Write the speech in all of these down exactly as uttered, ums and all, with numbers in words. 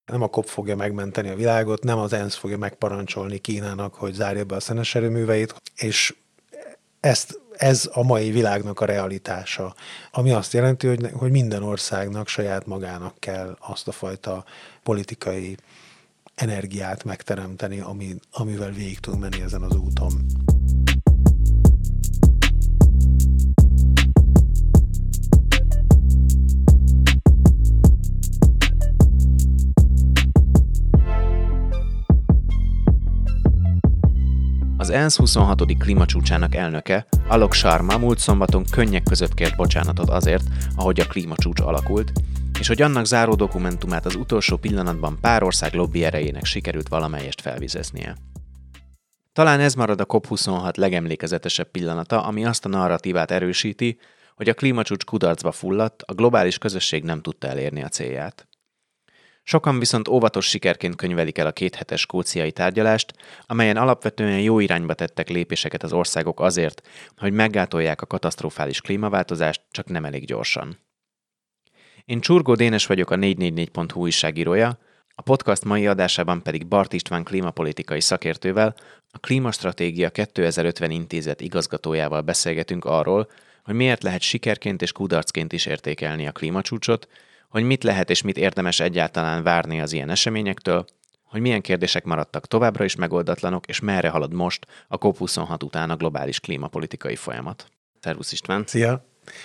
Nem a kop fogja megmenteni a világot, nem az ENSZ fogja megparancsolni Kínának, hogy zárja be a szenes erőműveit, és ezt, ez a mai világnak a realitása, ami azt jelenti, hogy, hogy minden országnak saját magának kell azt a fajta politikai energiát megteremteni, ami, amivel végig tud menni ezen az úton. Az ENSZ huszonhatodik klímacsúcsának elnöke, Alok Sharma múlt szombaton könnyek között kért bocsánatot azért, ahogy a klímacsúcs alakult, és hogy annak záró dokumentumát az utolsó pillanatban pár ország lobby erejének sikerült valamelyest felvizeznie. Talán ez marad a kop huszonhat legemlékezetesebb pillanata, ami azt a narratívát erősíti, hogy a klímacsúcs kudarcba fulladt, a globális közösség nem tudta elérni a célját. Sokan viszont óvatos sikerként könyvelik el a kéthetes skóciai tárgyalást, amelyen alapvetően jó irányba tettek lépéseket az országok azért, hogy meggátolják a katasztrofális klímaváltozást, csak nem elég gyorsan. Én Csurgó Dénes vagyok, a négy négy négy pont hu újságírója, a podcast mai adásában pedig Bart István klímapolitikai szakértővel, a Klímastratégia kétezer-ötven intézet igazgatójával beszélgetünk arról, hogy miért lehet sikerként és kudarcként is értékelni a klímacsúcsot, hogy mit lehet és mit érdemes egyáltalán várni az ilyen eseményektől, hogy milyen kérdések maradtak továbbra is megoldatlanok, és merre halad most a kop huszonhat után a globális klímapolitikai folyamat. Szervusz István! Szia!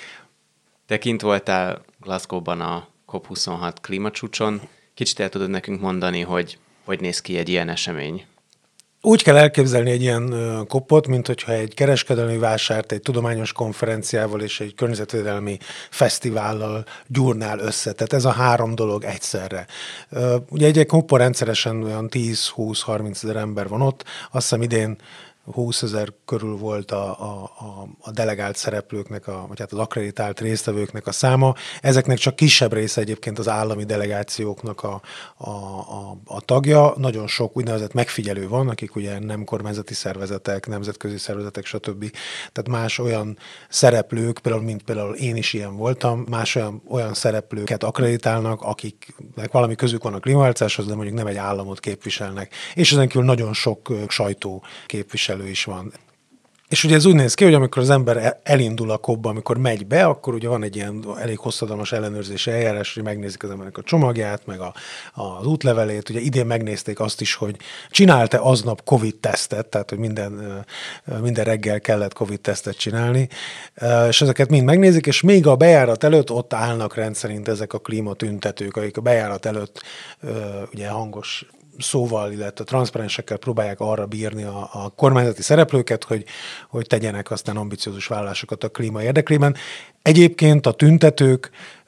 Te kint voltál Glasgow-ban a kop huszonhat klímacsúcson. Kicsit el tudod nekünk mondani, hogy hogy néz ki egy ilyen esemény? Úgy kell elképzelni egy ilyen kopot, mint hogyha egy kereskedelmi vásárt egy tudományos konferenciával és egy környezetvédelmi fesztivállal gyúrnál össze. Tehát ez a három dolog egyszerre. Ugye egy kopon rendszeresen olyan tíz-húsz-harminc ezer ember van ott. Azt hiszem idén húszezer körül volt a, a, a, a delegált szereplőknek, a, vagy hát az akkreditált résztvevőknek a száma. Ezeknek csak kisebb része egyébként az állami delegációknak a, a, a, a tagja. Nagyon sok úgynevezett megfigyelő van, akik ugye nem kormányzati szervezetek, nemzetközi szervezetek, stb. Tehát más olyan szereplők, például, mint például én is ilyen voltam, más olyan, olyan szereplőket akkreditálnak, akiknek valami közük van a klímaváltozáshoz, de mondjuk nem egy államot képviselnek. És ezen kívül nagyon sok sajtó képvisel is van. És ugye ez úgy néz ki, hogy amikor az ember elindul a kopba, amikor megy be, akkor ugye van egy ilyen elég hosszadalmas ellenőrzési eljárás, hogy megnézik az embernek a csomagját, meg a, az útlevelét. Ugye idén megnézték azt is, hogy csinálta aznap Covid-tesztet, tehát hogy minden, minden reggel kellett Covid-tesztet csinálni, és ezeket mind megnézik, és még a bejárat előtt ott állnak rendszerint ezek a klímatüntetők, akik a bejárat előtt ugye hangos szóval, illetve transzparensekkel próbálják arra bírni a, a kormányzati szereplőket, hogy, hogy tegyenek aztán ambiciózus vállalásokat a klíma érdekében. Egyébként a tüntetők,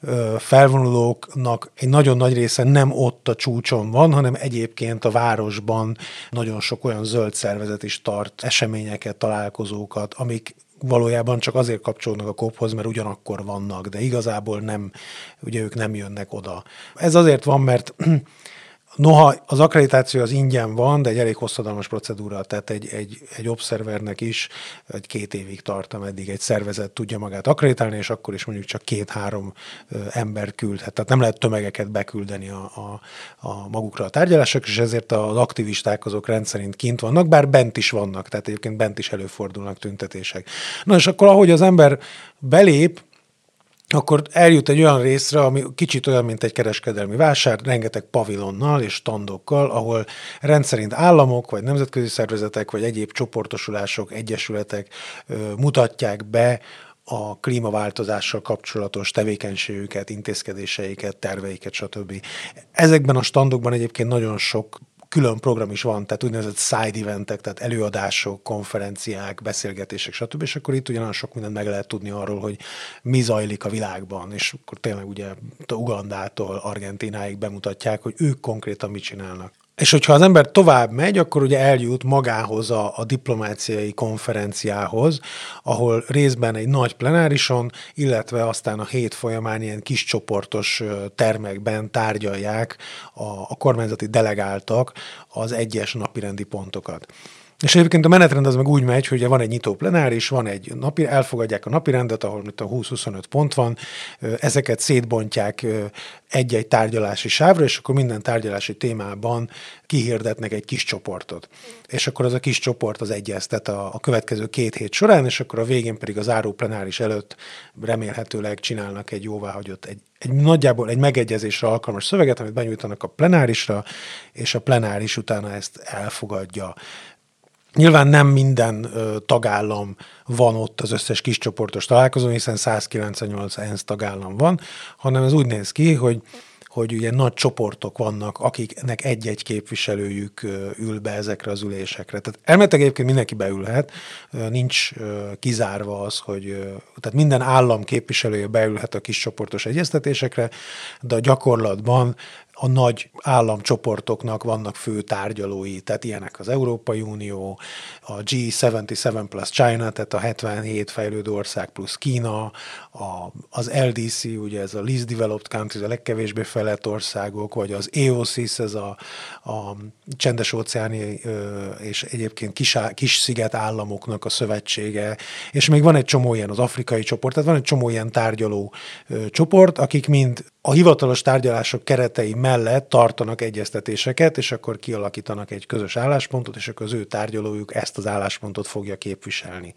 felvonulóknak egy nagyon nagy része nem ott a csúcson van, hanem egyébként a városban nagyon sok olyan zöld szervezet is tart eseményeket, találkozókat, amik valójában csak azért kapcsolódnak a kophoz, mert ugyanakkor vannak, de igazából nem, ugye ők nem jönnek oda. Ez azért van, mert noha az akkreditáció az ingyen van, de egy elég hosszadalmas procedúra, tehát egy, egy, egy obszervernek is egy két évig tart, ameddig egy szervezet tudja magát akkreditálni, és akkor is mondjuk csak két-három ember küldhet. Tehát nem lehet tömegeket beküldeni a, a, a magukra a tárgyalások, és ezért az aktivisták azok rendszerint kint vannak, bár bent is vannak, tehát egyébként bent is előfordulnak tüntetések. Na és akkor ahogy az ember belép, akkor eljut egy olyan részre, ami kicsit olyan, mint egy kereskedelmi vásár, rengeteg pavilonnal és standokkal, ahol rendszerint államok, vagy nemzetközi szervezetek, vagy egyéb csoportosulások, egyesületek ö, mutatják be a klímaváltozással kapcsolatos tevékenységüket, intézkedéseiket, terveiket, stb. Ezekben a standokban egyébként nagyon sok külön program is van, tehát úgynevezett side eventek, tehát előadások, konferenciák, beszélgetések, stb. És akkor itt ugyanaz sok mindent meg lehet tudni arról, hogy mi zajlik a világban, és akkor tényleg ugye Ugandától Argentináig bemutatják, hogy ők konkrétan mit csinálnak. És hogyha az ember tovább megy, akkor ugye eljut magához a, a diplomáciai konferenciához, ahol részben egy nagy plenárison, illetve aztán a hét folyamán ilyen kis csoportos termekben tárgyalják a, a kormányzati delegáltak az egyes napirendi pontokat. És egyébként a menetrend az meg úgy megy, hogy van egy nyitó plenáris, van egy napi, elfogadják a napirendet, ahol mint a húsz-huszonöt pont van, ezeket szétbontják egy-egy tárgyalási sávra, és akkor minden tárgyalási témában kihirdetnek egy kis csoportot. És akkor az a kis csoport az egyeztet a, a következő két hét során, és akkor a végén pedig a záró plenáris előtt remélhetőleg csinálnak egy jóváhagyott, egy, egy nagyjából egy megegyezésre alkalmas szöveget, amit benyújtanak a plenárisra, és a plenáris utána ezt elfogadja. Nyilván nem minden ö, tagállam van ott az összes kiscsoportos találkozón, hiszen száz kilencvennyolc ENSZ tagállam van, hanem ez úgy néz ki, hogy, hogy ugye nagy csoportok vannak, akiknek egy-egy képviselőjük ö, ül be ezekre az ülésekre. Tehát elméletileg egyébként mindenki beülhet, ö, nincs ö, kizárva az, hogy ö, tehát minden állam képviselője beülhet a kiscsoportos egyeztetésekre, de a gyakorlatban a nagy államcsoportoknak vannak fő tárgyalói, tehát ilyenek az Európai Unió, a G hetvenhét plusz China, tehát a hetvenhét fejlődő ország plusz Kína, a, az L D C, ugye ez a least developed countries, a legkevésbé fejlett országok, vagy az A O C I S, ez a, a csendes-óceáni és egyébként kis, kis sziget államoknak a szövetsége, és még van egy csomó ilyen, az afrikai csoport, tehát van egy csomó ilyen tárgyaló ö, csoport, akik mind a hivatalos tárgyalások keretei mellett tartanak egyeztetéseket, és akkor kialakítanak egy közös álláspontot, és akkor az ő tárgyalójuk ezt az álláspontot fogja képviselni.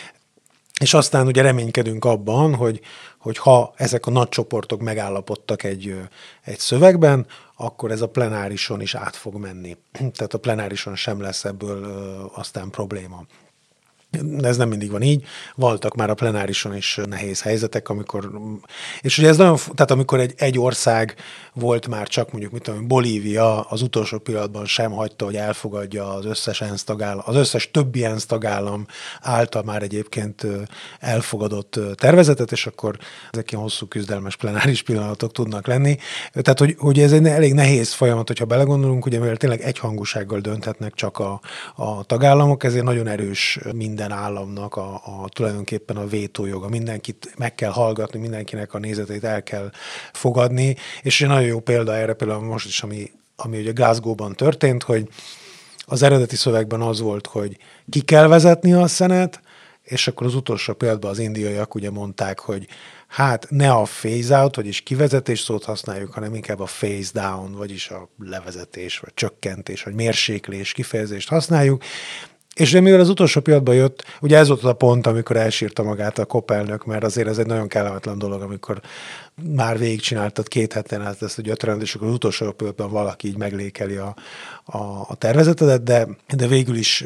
És aztán ugye reménykedünk abban, hogy, hogy ha ezek a nagy csoportok megállapodtak egy, egy szövegben, akkor ez a plenárison is át fog menni. Tehát a plenárison sem lesz ebből ö, aztán probléma. De ez nem mindig van így. Voltak már a plenárison is nehéz helyzetek, amikor, és ugye ez nagyon, tehát amikor egy, egy ország volt már csak mondjuk, mit tudom, Bolívia az utolsó pillanatban sem hagyta, hogy elfogadja az összes ENSZ tagállam, az összes többi ENSZ tagállam által már egyébként elfogadott tervezetet, és akkor ezek ilyen hosszú küzdelmes plenáris pillanatok tudnak lenni. Tehát, hogy, hogy ez egy elég nehéz folyamat, hogyha belegondolunk, ugye mivel tényleg egyhangúsággal dönthetnek csak a, a tagállamok, ezért nagyon erős minden államnak a, a tulajdonképpen a vétójoga. Mindenkit meg kell hallgatni, mindenkinek a nézeteit el kell fogadni, és egy nagyon jó példa erre például most is, ami, ami ugye Glasgow-ban történt, hogy az eredeti szövegben az volt, hogy ki kell vezetni a szenet, és akkor az utolsó pillanatban az indiaiak ugye mondták, hogy hát ne a phase out, vagyis kivezetés szót használjuk, hanem inkább a phase down, vagyis a levezetés, vagy csökkentés, vagy mérséklés kifejezést használjuk. És mivel az utolsó pillanatban jött, ugye ez volt a pont, amikor elsírta magát a COP elnök, mert azért ez egy nagyon kellemetlen dolog, amikor már végigcsináltad két heten át ezt a gyötrelmet, és akkor az utolsó pillanatban valaki így meglékeli a, a, a tervezetedet, de, de végül is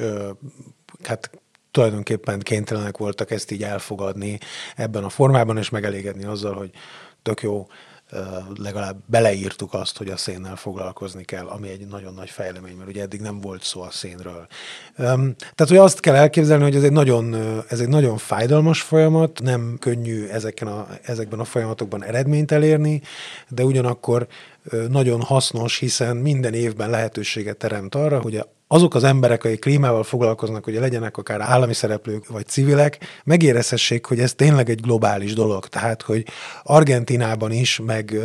hát tulajdonképpen kénytelenek voltak ezt így elfogadni ebben a formában, és megelégedni azzal, hogy tök jó, legalább beleírtuk azt, hogy a szénnel foglalkozni kell, ami egy nagyon nagy fejlemény, mert ugye eddig nem volt szó a szénről. Tehát, hogy azt kell elképzelni, hogy ez egy nagyon, ez egy nagyon fájdalmas folyamat, nem könnyű ezeken a, ezekben a folyamatokban eredményt elérni, de ugyanakkor nagyon hasznos, hiszen minden évben lehetőséget teremt arra, hogy azok az emberek, akik klímával foglalkoznak, hogy legyenek akár állami szereplők vagy civilek, megérezhessék, hogy ez tényleg egy globális dolog. Tehát, hogy Argentínában is, meg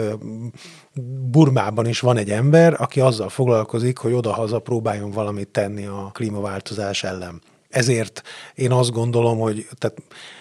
Burmában is van egy ember, aki azzal foglalkozik, hogy odahaza próbáljon valamit tenni a klímaváltozás ellen. Ezért én azt gondolom, hogy tehát,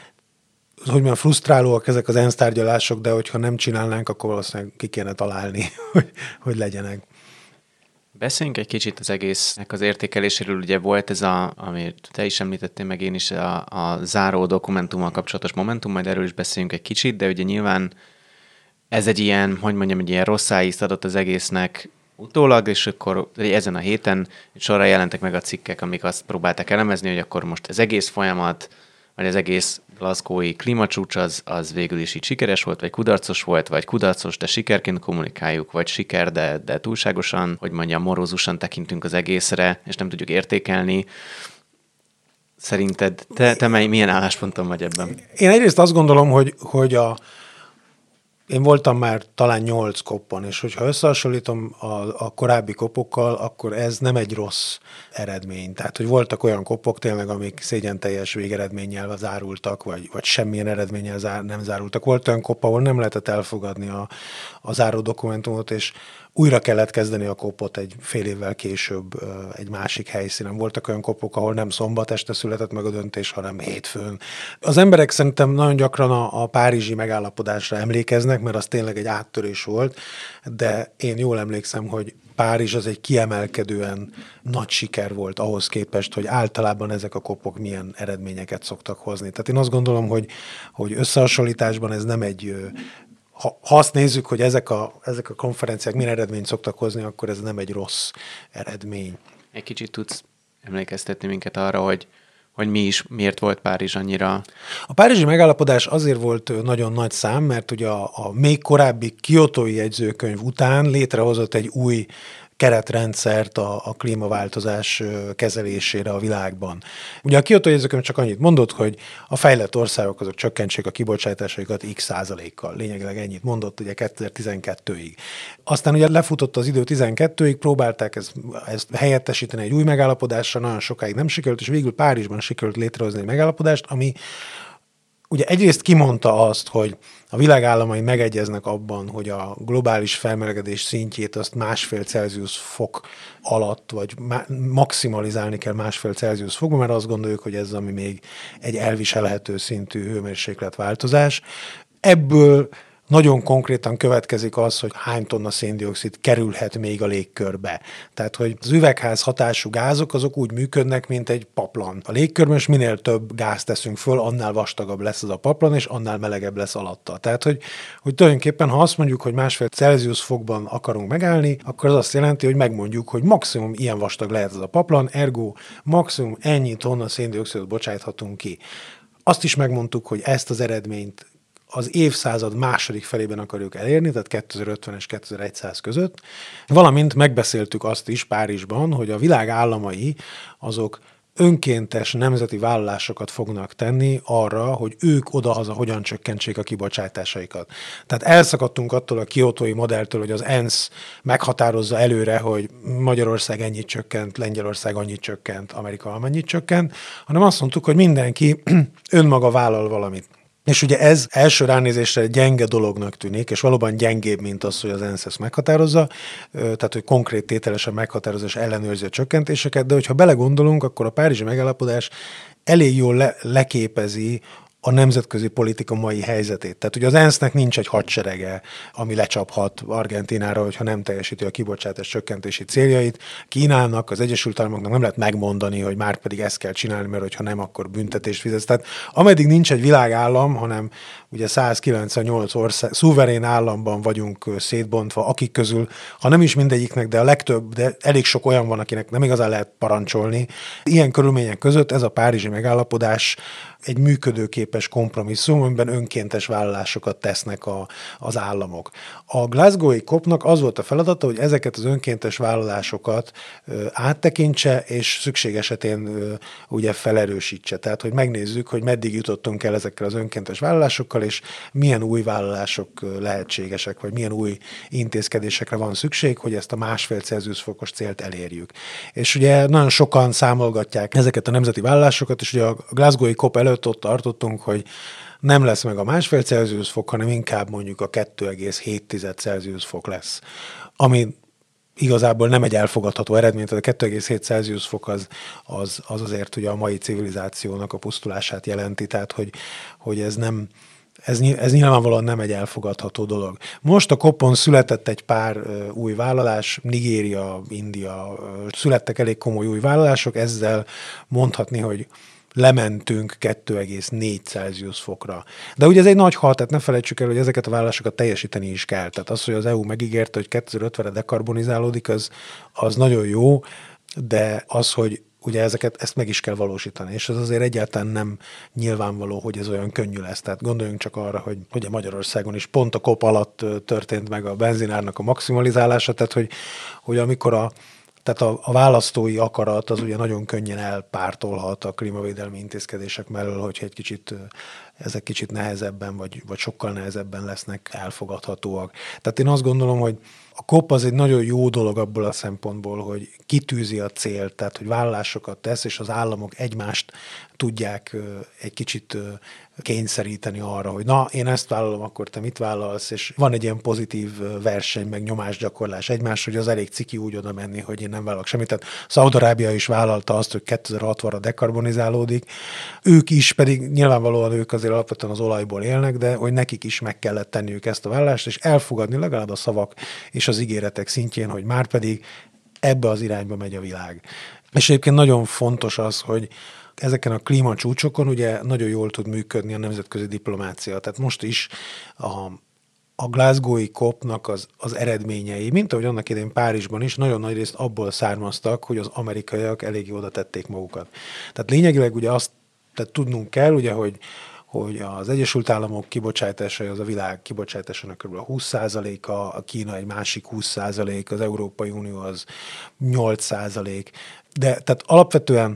hogy mondjam, frusztrálóak ezek az ENSZ tárgyalások, de hogyha nem csinálnánk, akkor valószínűleg ki kéne találni, hogy, hogy legyenek. Beszéljünk egy kicsit az egésznek az értékeléséről. Ugye volt ez, a, amit te is említettél, meg én is, a, a záró dokumentummal kapcsolatos momentum, majd erről is beszéljünk egy kicsit, de ugye nyilván ez egy ilyen, hogy mondjam, egy ilyen rossz ízt adott az egésznek utólag, és akkor ezen a héten sorra jelentek meg a cikkek, amik azt próbálták elemezni, hogy akkor most az egész folyamat, vagy az egész glasgowi klímacsúcs az, az végül is így sikeres volt, vagy kudarcos volt, vagy kudarcos, de sikerként kommunikáljuk, vagy siker, de, de túlságosan, hogy mondjam, morózusan tekintünk az egészre, és nem tudjuk értékelni. Szerinted te, te mely, milyen állásponton vagy ebben? Én egyrészt azt gondolom, hogy, hogy a Én voltam már talán nyolc koppon, és hogyha összehasonlítom a, a korábbi kopokkal, akkor ez nem egy rossz eredmény. Tehát, hogy voltak olyan kopok tényleg, amik szégyenteljes végeredménnyel zárultak, vagy, vagy semmilyen eredménnyel zár, nem zárultak. Volt olyan kop, ahol nem lehetett elfogadni a, a záró dokumentumot, és újra kellett kezdeni a kopot egy fél évvel később egy másik helyszínen. Voltak olyan kopok, ahol nem szombat este született meg a döntés, hanem hétfőn. Az emberek szerintem nagyon gyakran a, a párizsi megállapodásra emlékeznek, mert az tényleg egy áttörés volt, de én jól emlékszem, hogy Párizs az egy kiemelkedően nagy siker volt ahhoz képest, hogy általában ezek a kopok milyen eredményeket szoktak hozni. Tehát én azt gondolom, hogy, hogy összehasonlításban ez nem egy... Ha, ha azt nézzük, hogy ezek a, ezek a konferenciák milyen eredményt szoktak hozni, akkor ez nem egy rossz eredmény. Egy kicsit tudsz emlékeztetni minket arra, hogy, hogy mi is, miért volt Párizs annyira... A párizsi megállapodás azért volt nagyon nagy szám, mert ugye a, a még korábbi kiotói jegyzőkönyv után létrehozott egy új keretrendszert a, a klímaváltozás kezelésére a világban. Ugye a Kyoto jegyzőkönyv csak annyit mondott, hogy a fejlett országok azok csökkentsék a kibocsátásaikat x százalékkal. Lényegileg ennyit mondott ugye kétezer-tizenkettőig. Aztán ugye lefutott az idő tizenkettőig, próbálták ezt, ezt helyettesíteni egy új megállapodásra, nagyon sokáig nem sikerült, és végül Párizsban sikerült létrehozni egy megállapodást, ami ugye egyrészt kimondta azt, hogy a világ államai megegyeznek abban, hogy a globális felmelegedés szintjét azt másfél Celsius fok alatt, vagy maximalizálni kell másfél Celsius fokban, mert azt gondoljuk, hogy ez ami még egy elviselhető szintű hőmérsékletváltozás. Ebből nagyon konkrétan következik az, hogy hány tonna széndioxid kerülhet még a légkörbe. Tehát, hogy az üvegház hatású gázok azok úgy működnek, mint egy paplan. A légkörben is minél több gázt teszünk föl, annál vastagabb lesz az a paplan, és annál melegebb lesz alatta. Tehát, hogy, hogy tulajdonképpen, ha azt mondjuk, hogy másfél Celsius fokban akarunk megállni, akkor az azt jelenti, hogy megmondjuk, hogy maximum ilyen vastag lehet az a paplan, ergo maximum ennyi tonna széndioxidot bocsájthatunk ki. Azt is megmondtuk, hogy ezt az eredményt az évszázad második felében akarjuk elérni, tehát kétezer-ötven és kétezer-száz között, valamint megbeszéltük azt is Párizsban, hogy a világ államai azok önkéntes nemzeti vállalásokat fognak tenni arra, hogy ők odahaza hogyan csökkentsék a kibocsátásaikat. Tehát elszakadtunk attól a kiotói modelltől, hogy az ENSZ meghatározza előre, hogy Magyarország ennyit csökkent, Lengyelország annyit csökkent, Amerika amennyit csökkent, hanem azt mondtuk, hogy mindenki önmaga vállal valamit. És ugye ez első ránézésre gyenge dolognak tűnik, és valóban gyengébb, mint az, hogy az ENSZ ezt meghatározza, tehát hogy konkrét tételesen meghatározza és ellenőrzi a csökkentéseket, de hogyha belegondolunk, akkor a párizsi megállapodás elég jól le- leképezi a nemzetközi politika mai helyzetét. Tehát ugye az ENSZ-nek nincs egy hadserege, ami lecsaphat Argentínára, hogyha nem teljesíti a kibocsátás csökkentési céljait. Kínának, az Egyesült Államoknak nem lehet megmondani, hogy már pedig ezt kell csinálni, mert hogyha nem, akkor büntetést fizet. Tehát ameddig nincs egy világállam, hanem ugye százkilencvennyolc ország, szuverén államban vagyunk szétbontva, akik közül, ha nem is mindegyiknek, de a legtöbb, de elég sok olyan van, akinek nem igazán lehet parancsolni. Ilyen körülmények között ez a párizsi megállapodás egy működőképes kompromisszum, amiben önkéntes vállalásokat tesznek a, az államok. A Glasgow-i kopnak az volt a feladata, hogy ezeket az önkéntes vállalásokat ö, áttekintse, és szükség esetén ö, ugye felerősítse. Tehát, hogy megnézzük, hogy meddig jutottunk el ezekkel az önkéntes vállalásokkal, és milyen új vállalások lehetségesek, vagy milyen új intézkedésekre van szükség, hogy ezt a másfél Celsius fokos célt elérjük. És ugye nagyon sokan számolgatják ezeket a nemzeti vállalásokat, és ugye a Glasgow-i kop előtt ott tartottunk, hogy nem lesz meg a másfél Celsius fok, hanem inkább mondjuk a kettő egész hét Celsius fok lesz. Ami igazából nem egy elfogadható eredmény, tehát a kettő egész hét Celsius fok az, az, az azért ugye a mai civilizációnak a pusztulását jelenti, tehát hogy, hogy ez nem... Ez, ez nyilvánvalóan nem egy elfogadható dolog. Most a kopon született egy pár uh, új vállalás, Nigéria, India, uh, születtek elég komoly új vállalások, ezzel mondhatni, hogy lementünk kettő egész négy Celsius fokra. De ugye ez egy nagy hal, tehát ne felejtsük el, hogy ezeket a vállalásokat teljesíteni is kell. Tehát az, hogy az é u megígérte, hogy kétezer-ötvenre dekarbonizálódik, az, az nagyon jó, de az, hogy ugye ezeket, ezt meg is kell valósítani, és az azért egyáltalán nem nyilvánvaló, hogy ez olyan könnyű lesz. Tehát gondoljunk csak arra, hogy ugye Magyarországon is pont a kop alatt történt meg a benzinárnak a maximalizálása, tehát hogy, hogy amikor a Tehát a, a választói akarat az ugye nagyon könnyen elpártolhat a klímavédelmi intézkedések mellől, hogyha egy kicsit, ezek kicsit nehezebben, vagy, vagy sokkal nehezebben lesznek elfogadhatóak. Tehát én azt gondolom, hogy a kop az egy nagyon jó dolog abból a szempontból, hogy kitűzi a célt, tehát hogy vállalásokat tesz, és az államok egymást tudják egy kicsit kényszeríteni arra, hogy na, én ezt vállalom, akkor te mit vállalsz, és van egy ilyen pozitív verseny, meg nyomásgyakorlás egymás, hogy az elég ciki úgy oda menni, hogy én nem vállalok semmit. Tehát Szaúd-Arábia is vállalta azt, hogy kétezer-hatvanra dekarbonizálódik. Ők is, pedig nyilvánvalóan ők azért alapvetően az olajból élnek, de hogy nekik is meg kellett tenniük ezt a vállalást, és elfogadni legalább a szavak és az ígéretek szintjén, hogy már pedig ebbe az irányba megy a világ. És egyébként nagyon fontos az, hogy ezeken a klímacsúcsokon ugye nagyon jól tud működni a nemzetközi diplomácia. Tehát most is a, a Glasgow-i kópnak az, az eredményei, mint ahogy annak idején Párizsban is, nagyon nagy részt abból származtak, hogy az amerikaiak eléggé oda tették magukat. Tehát lényegileg ugye azt tehát tudnunk kell, ugye, hogy hogy az Egyesült Államok kibocsátásai az a világ kibocsátásának kb. húsz százaléka, a Kína egy másik húsz százalék, az Európai Unió az nyolc százalék. De tehát alapvetően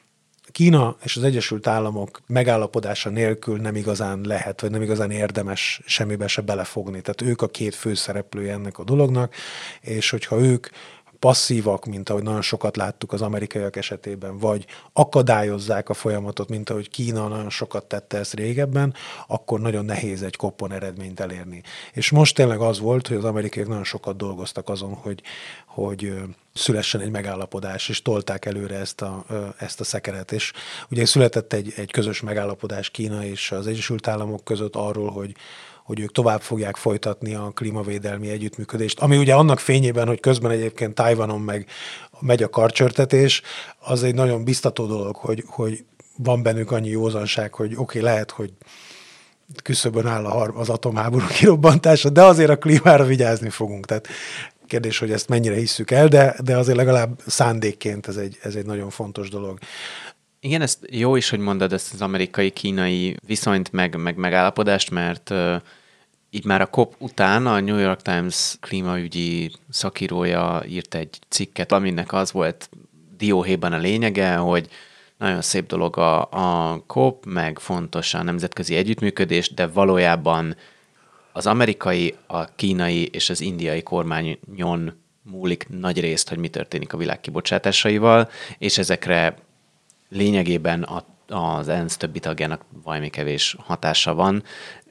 Kína és az Egyesült Államok megállapodása nélkül nem igazán lehet, vagy nem igazán érdemes semmibe se belefogni. Tehát ők a két főszereplője ennek a dolognak, és hogyha ők passzívak, mint ahogy nagyon sokat láttuk az amerikaiak esetében, vagy akadályozzák a folyamatot, mint ahogy Kína nagyon sokat tette ezt régebben, akkor nagyon nehéz egy koppon eredményt elérni. És most tényleg az volt, hogy az amerikaiak nagyon sokat dolgoztak azon, hogy, hogy szülessen egy megállapodás, és tolták előre ezt a, ezt a szekeret. És ugye született egy, egy közös megállapodás Kína és az Egyesült Államok között arról, hogy hogy ők tovább fogják folytatni a klímavédelmi együttműködést, ami ugye annak fényében, hogy közben egyébként Tajvanon meg megy a karcsörtetés, az egy nagyon biztató dolog, hogy, hogy van bennük annyi józanság, hogy oké, okay, lehet, hogy küszöbön áll az atomháború kirobbantása, de azért a klímára vigyázni fogunk. Tehát kérdés, hogy ezt mennyire hisszük el, de, de azért legalább szándékként ez egy, ez egy nagyon fontos dolog. Igen, ezt jó is, hogy mondod ezt az amerikai-kínai viszonyt, meg, meg megállapodást, mert uh, így már a kop után a New York Times klímaügyi szakírója írt egy cikket, aminek az volt dióhéjban a lényege, hogy nagyon szép dolog a, a kop, meg fontos a nemzetközi együttműködés, de valójában az amerikai, a kínai és az indiai kormányon múlik nagy részt, hogy mi történik a világ kibocsátásaival, és ezekre lényegében az ENSZ többi tagjának valami kevés hatása van.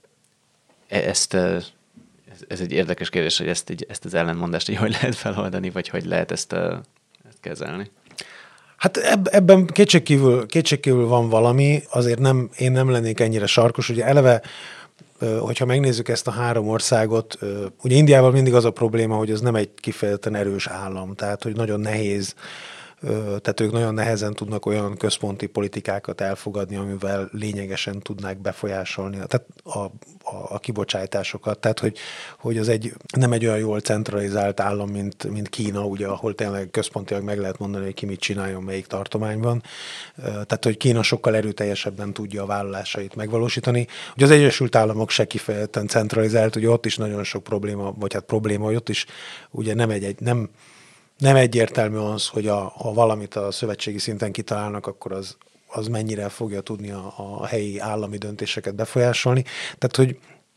Ezt, ez, ez egy érdekes kérdés, hogy ezt, így, ezt az ellentmondást így hogy lehet feloldani, vagy hogy lehet ezt, ezt kezelni. Hát ebben kétségkívül, kétségkívül van valami, azért nem, én nem lennék ennyire sarkos. Ugye eleve, hogyha megnézzük ezt a három országot, ugye Indiával mindig az a probléma, hogy ez nem egy kifejezetten erős állam, tehát hogy nagyon nehéz, tehát ők nagyon nehezen tudnak olyan központi politikákat elfogadni, amivel lényegesen tudnák befolyásolni tehát a, a, a kibocsátásokat. Tehát, hogy, hogy az egy, nem egy olyan jól centralizált állam, mint, mint Kína, ugye, ahol tényleg központilag meg lehet mondani, hogy ki mit csináljon, melyik tartományban. Tehát, hogy Kína sokkal erőteljesebben tudja a vállalásait megvalósítani. Ugye az Egyesült Államok se kifejezetten centralizált, ugye ott is nagyon sok probléma, vagy hát probléma, hogy ott is ugye nem egy, egy nem Nem egyértelmű az, hogy a, ha valamit a szövetségi szinten kitalálnak, akkor az, az mennyire fogja tudni a, a helyi állami döntéseket befolyásolni. Tehát, hogy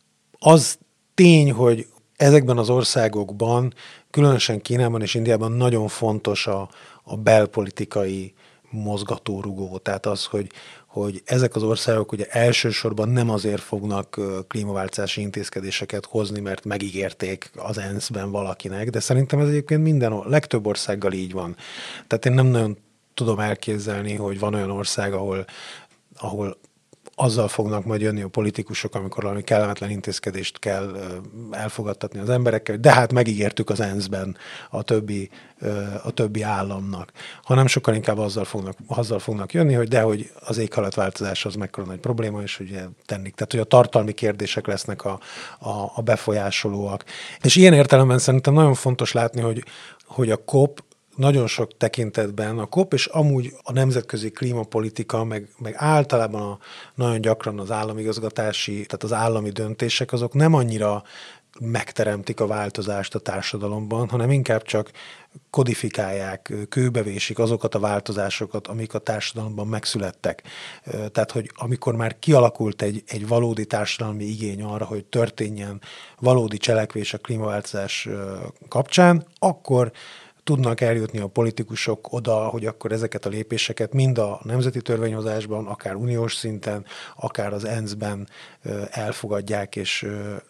az tény, hogy ezekben az országokban, különösen Kínában és Indiában nagyon fontos a, a belpolitikai mozgatórugó. Tehát az, hogy, hogy ezek az országok ugye elsősorban nem azért fognak klímaváltozási intézkedéseket hozni, mert megígérték az ENSZ-ben valakinek, de szerintem ez egyébként minden, legtöbb országgal így van. Tehát én nem nagyon tudom elképzelni, hogy van olyan ország, ahol, ahol azzal fognak majd jönni a politikusok, amikor valami kellemetlen intézkedést kell elfogadtatni az emberekkel, de hát megígértük az ENSZ-ben a többi, a többi államnak, hanem sokkal inkább azzal fognak, azzal fognak jönni, hogy de hogy az éghajlatváltozás az mekkora nagy probléma, és ugye tenni. Tehát, hogy a tartalmi kérdések lesznek a, a, a befolyásolóak. És ilyen értelemben szerintem nagyon fontos látni, hogy, hogy a kop nagyon sok tekintetben a kop, és amúgy a nemzetközi klímapolitika, meg, meg általában a, nagyon gyakran az államigazgatási, tehát az állami döntések, azok nem annyira megteremtik a változást a társadalomban, hanem inkább csak kodifikálják, kőbevésik azokat a változásokat, amik a társadalomban megszülettek. Tehát, hogy amikor már kialakult egy, egy valódi társadalmi igény arra, hogy történjen valódi cselekvés a klímaváltozás kapcsán, akkor tudnak eljutni a politikusok oda, hogy akkor ezeket a lépéseket mind a nemzeti törvényhozásban, akár uniós szinten, akár az é en es ben elfogadják és,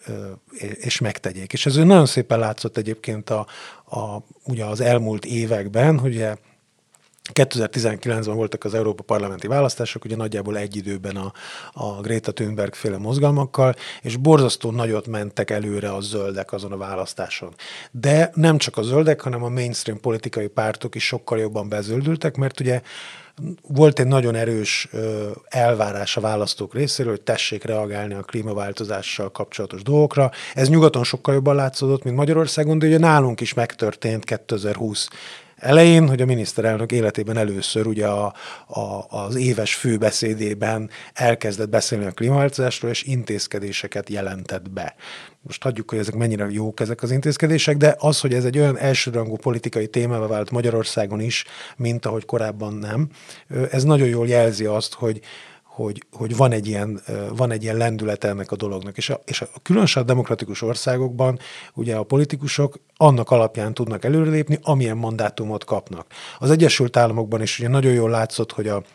és megtegyék. És ez nagyon szépen látszott egyébként a, a, ugye az elmúlt években, hogy kétezer-tizenkilencben voltak az Európa parlamenti választások, ugye nagyjából egy időben a, a Greta Thunberg féle mozgalmakkal, és borzasztó nagyot mentek előre a zöldek azon a választáson. De nem csak a zöldek, hanem a mainstream politikai pártok is sokkal jobban bezöldültek, mert ugye volt egy nagyon erős elvárás a választók részéről, hogy tessék reagálni a klímaváltozással kapcsolatos dolgokra. Ez nyugaton sokkal jobban látszódott, mint Magyarországon, de ugye nálunk is megtörtént kétezer-húsz elején, hogy a miniszterelnök életében először ugye a, a, az éves főbeszédében elkezdett beszélni a klímaváltozásról, és intézkedéseket jelentett be. Most hagyjuk, hogy ezek mennyire jók ezek az intézkedések, de az, hogy ez egy olyan elsőrangú politikai témává vált Magyarországon is, mint ahogy korábban nem, ez nagyon jól jelzi azt, hogy Hogy, hogy van, egy ilyen, van egy ilyen lendülete ennek a dolognak. És a, és a különösen a demokratikus országokban ugye a politikusok annak alapján tudnak előrelépni, amilyen mandátumot kapnak. Az Egyesült Államokban is ugye nagyon jól látszott, hogy a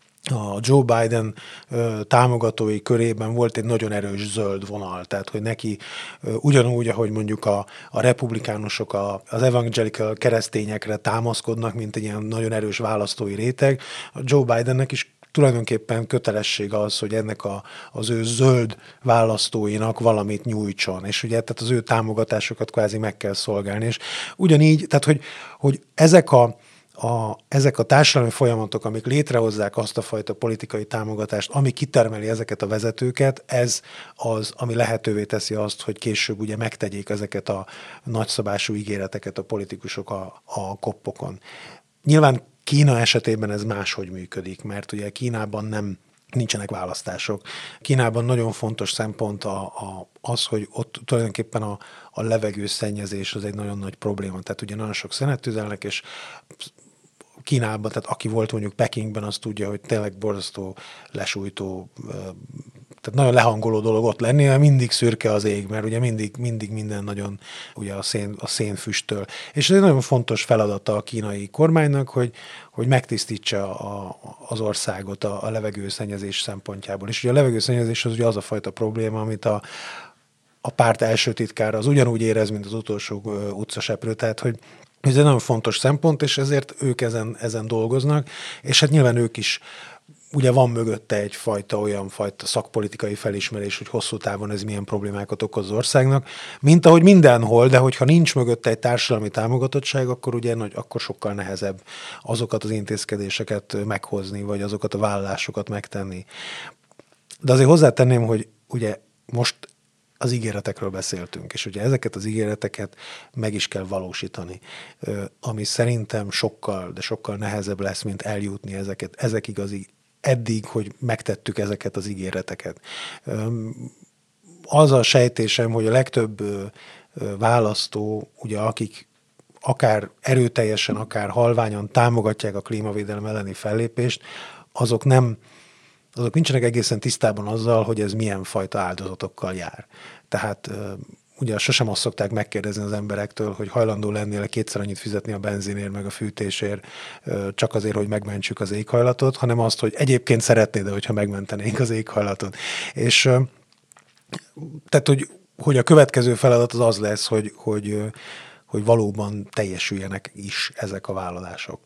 A Joe Biden ö, támogatói körében volt egy nagyon erős zöld vonal, tehát hogy neki ö, ugyanúgy, ahogy mondjuk a, a republikánusok a, az evangelical keresztényekre támaszkodnak, mint egy ilyen nagyon erős választói réteg, a Joe Bidennek is tulajdonképpen kötelesség az, hogy ennek a, az ő zöld választóinak valamit nyújtson, és ugye tehát az ő támogatásokat kvázi meg kell szolgálni, és ugyanígy, tehát hogy, hogy ezek a A, ezek a társadalmi folyamatok, amik létrehozzák azt a fajta politikai támogatást, ami kitermeli ezeket a vezetőket, ez az, ami lehetővé teszi azt, hogy később ugye megtegyék ezeket a nagyszabású ígéreteket a politikusok a, a koppokon. Nyilván Kína esetében ez máshogy működik, mert ugye Kínában nem nincsenek választások. Kínában nagyon fontos szempont a, a, az, hogy ott tulajdonképpen a, a levegőszennyezés az egy nagyon nagy probléma. Tehát ugye nagyon sok szenet tüzelnek, és Kínában, tehát aki volt mondjuk Pekingben, az tudja, hogy tényleg borzasztó, lesújtó, tehát nagyon lehangoló dolog ott lenni, mert mindig szürke az ég, mert ugye mindig, mindig minden nagyon ugye a, szén, a szénfüsttől. És ez egy nagyon fontos feladata a kínai kormánynak, hogy, hogy megtisztítsa a, az országot a, a levegőszennyezés szempontjából. És ugye a levegőszennyezés az ugye az a fajta probléma, amit a, a párt első titkára az ugyanúgy érez, mint az utolsó utcaseprő, tehát hogy ez egy nagyon fontos szempont, és ezért ők ezen, ezen dolgoznak, és hát nyilván ők is, ugye van mögötte egyfajta olyan fajta szakpolitikai felismerés, hogy hosszú távon ez milyen problémákat okoz az országnak, mint ahogy mindenhol, de hogyha nincs mögötte egy társadalmi támogatottság, akkor ugye nagy, akkor sokkal nehezebb azokat az intézkedéseket meghozni, vagy azokat a vállalásokat megtenni. De azért hozzátenném, hogy ugye most az ígéretekről beszéltünk, és ugye ezeket az ígéreteket meg is kell valósítani, ami szerintem sokkal, de sokkal nehezebb lesz, mint eljutni ezeket, ezekig az eddig, hogy megtettük ezeket az ígéreteket. Az a sejtésem, hogy a legtöbb választó, ugye akik akár erőteljesen, akár halványan támogatják a klímavédelem elleni fellépést, azok nem azok nincsenek egészen tisztában azzal, hogy ez milyen fajta áldozatokkal jár. Tehát ugye sosem azt szokták megkérdezni az emberektől, hogy hajlandó lennél kétszer annyit fizetni a benzinért, meg a fűtésért, csak azért, hogy megmentsük az éghajlatot, hanem azt, hogy egyébként szeretnéd, hogyha megmentenénk az éghajlatot. És tehát, hogy, hogy a következő feladat az az lesz, hogy, hogy, hogy valóban teljesüljenek is ezek a vállalások.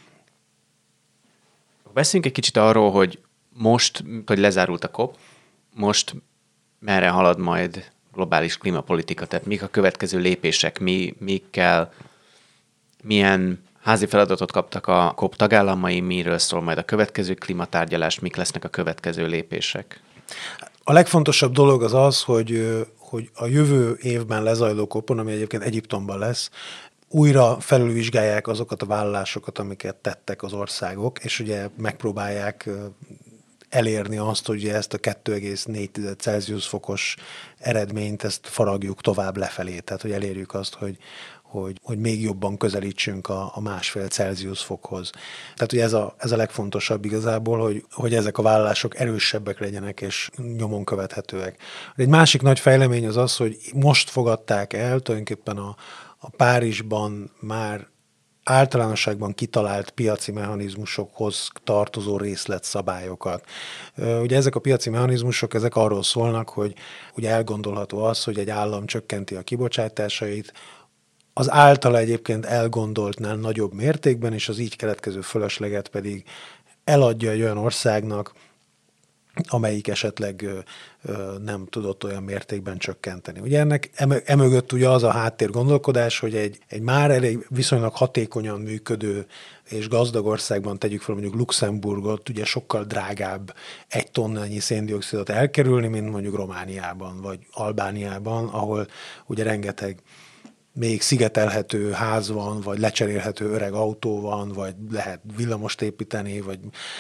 Beszéljünk egy kicsit arról, hogy most, hogy lezárult a kop, most merre halad majd globális klímapolitika, tehát mik a következő lépések, mi, mikkel, milyen házi feladatot kaptak a kop tagállamai, miről szól majd a következő klímatárgyalás, mik lesznek a következő lépések? A legfontosabb dolog az az, hogy, hogy a jövő évben lezajló kopon, ami egyébként Egyiptomban lesz, újra felülvizsgálják azokat a vállalásokat, amiket tettek az országok, és ugye megpróbálják elérni azt, hogy ezt a kettő egész négy Celsius fokos eredményt, ezt faragjuk tovább lefelé. Tehát, hogy elérjük azt, hogy, hogy, hogy még jobban közelítsünk a, a másfél Celsius fokhoz. Tehát, hogy ez a, ez a legfontosabb igazából, hogy, hogy ezek a vállalások erősebbek legyenek és nyomon követhetőek. Egy másik nagy fejlemény az az, hogy most fogadták el tulajdonképpen a, a Párizsban már általánosságban kitalált piaci mechanizmusokhoz tartozó részletszabályokat. Ugye ezek a piaci mechanizmusok, ezek arról szólnak, hogy ugye elgondolható az, hogy egy állam csökkenti a kibocsátásait, az általa egyébként elgondoltnál nagyobb mértékben, és az így keletkező fölösleget pedig eladja egy olyan országnak, amelyik esetleg ö, nem tudott olyan mértékben csökkenteni. Ugye ennek emögött ugye az a háttér gondolkodás, hogy egy, egy már elég viszonylag hatékonyan működő és gazdag országban, tegyük fel mondjuk Luxemburgot, ugye sokkal drágább egy tonnányi széndioxidot elkerülni, mint mondjuk Romániában vagy Albániában, ahol ugye rengeteg még szigetelhető ház van, vagy lecserélhető öreg autó van, vagy lehet villamost építeni, vagy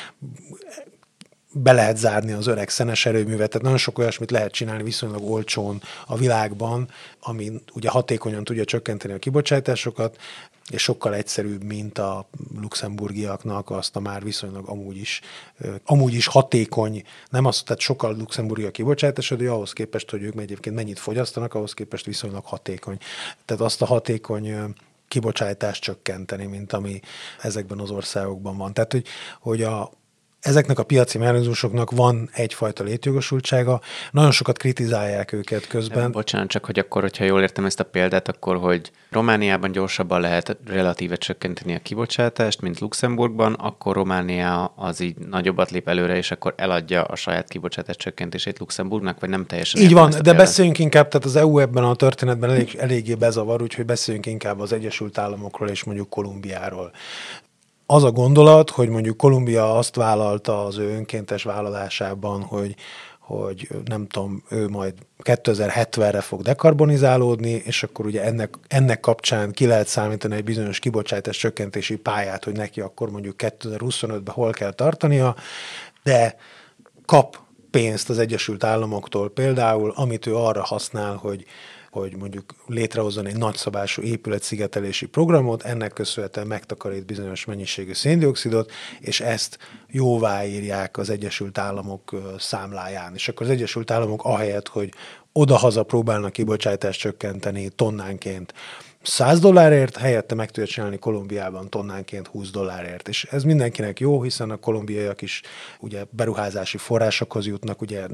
be lehet zárni az öreg szenes erőművet, tehát nagyon sok olyasmit lehet csinálni viszonylag olcsón a világban, ami ugye hatékonyan tudja csökkenteni a kibocsátásokat, és sokkal egyszerűbb, mint a luxemburgiaknak azt a már viszonylag amúgy is, amúgy is hatékony, nem az, tehát sokkal luxemburgi a kibocsátás, de ahhoz képest, hogy ők egyébként mennyit fogyasztanak, ahhoz képest viszonylag hatékony. Tehát azt a hatékony kibocsátást csökkenteni, mint ami ezekben az országokban van. Tehát, hogy, hogy a ezeknek a piaci mechanizmusoknak van egyfajta létjogosultsága, nagyon sokat kritizálják őket közben. Bocsánat, csak hogy akkor, hogyha jól értem ezt a példát, akkor, hogy Romániában gyorsabban lehet relatíve csökkenteni a kibocsátást, mint Luxemburgban, akkor Románia az így nagyobbat lép előre, és akkor eladja a saját kibocsátás csökkentését Luxemburgnak, vagy nem teljesen? Így van, de példát. Beszéljünk inkább, tehát az é u ebben a történetben elég, eléggé bezavar, úgyhogy beszéljünk inkább az Egyesült Államokról és mondjuk Kolumbiáról. Az a gondolat, hogy mondjuk Kolumbia azt vállalta az ő önkéntes vállalásában, hogy, hogy nem tudom, ő majd kétezer-hetvenre fog dekarbonizálódni, és akkor ugye ennek, ennek kapcsán ki lehet számítani egy bizonyos kibocsátás csökkentési pályát, hogy neki akkor mondjuk kétezer-huszonötben hol kell tartania, de kap pénzt az Egyesült Államoktól például, amit ő arra használ, hogy hogy mondjuk létrehozzon egy nagyszabású épületszigetelési programot, ennek köszönhetően megtakarít bizonyos mennyiségű széndioxidot, és ezt jóváírják az Egyesült Államok számláján. És akkor az Egyesült Államok ahelyett, hogy odahaza próbálnak kibocsátást csökkenteni tonnánként száz dollárért, helyette meg tudja csinálni Kolumbiában tonnánként húsz dollárért. És ez mindenkinek jó, hiszen a kolumbiaiak is ugye beruházási forrásokhoz jutnak, ugye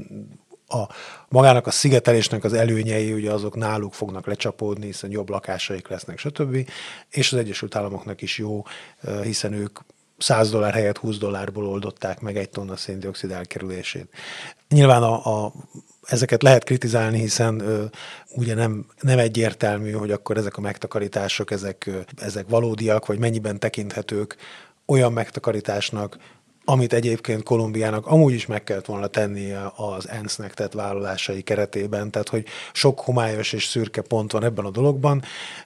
a magának a szigetelésnek az előnyei, ugye azok náluk fognak lecsapódni, hiszen jobb lakásaik lesznek, stb. És az Egyesült Államoknak is jó, hiszen ők száz dollár helyett húsz dollárból oldották meg egy tonna széndioxid elkerülését. Nyilván a, a, ezeket lehet kritizálni, hiszen ö, ugye nem, nem egyértelmű, hogy akkor ezek a megtakarítások, ezek, ö, ezek valódiak, vagy mennyiben tekinthetők olyan megtakarításnak, amit egyébként Kolumbiának amúgy is meg kellett volna tennie az ENSZ-nek tett vállalásai keretében, tehát hogy sok homályos és szürke pont van ebben a dologban,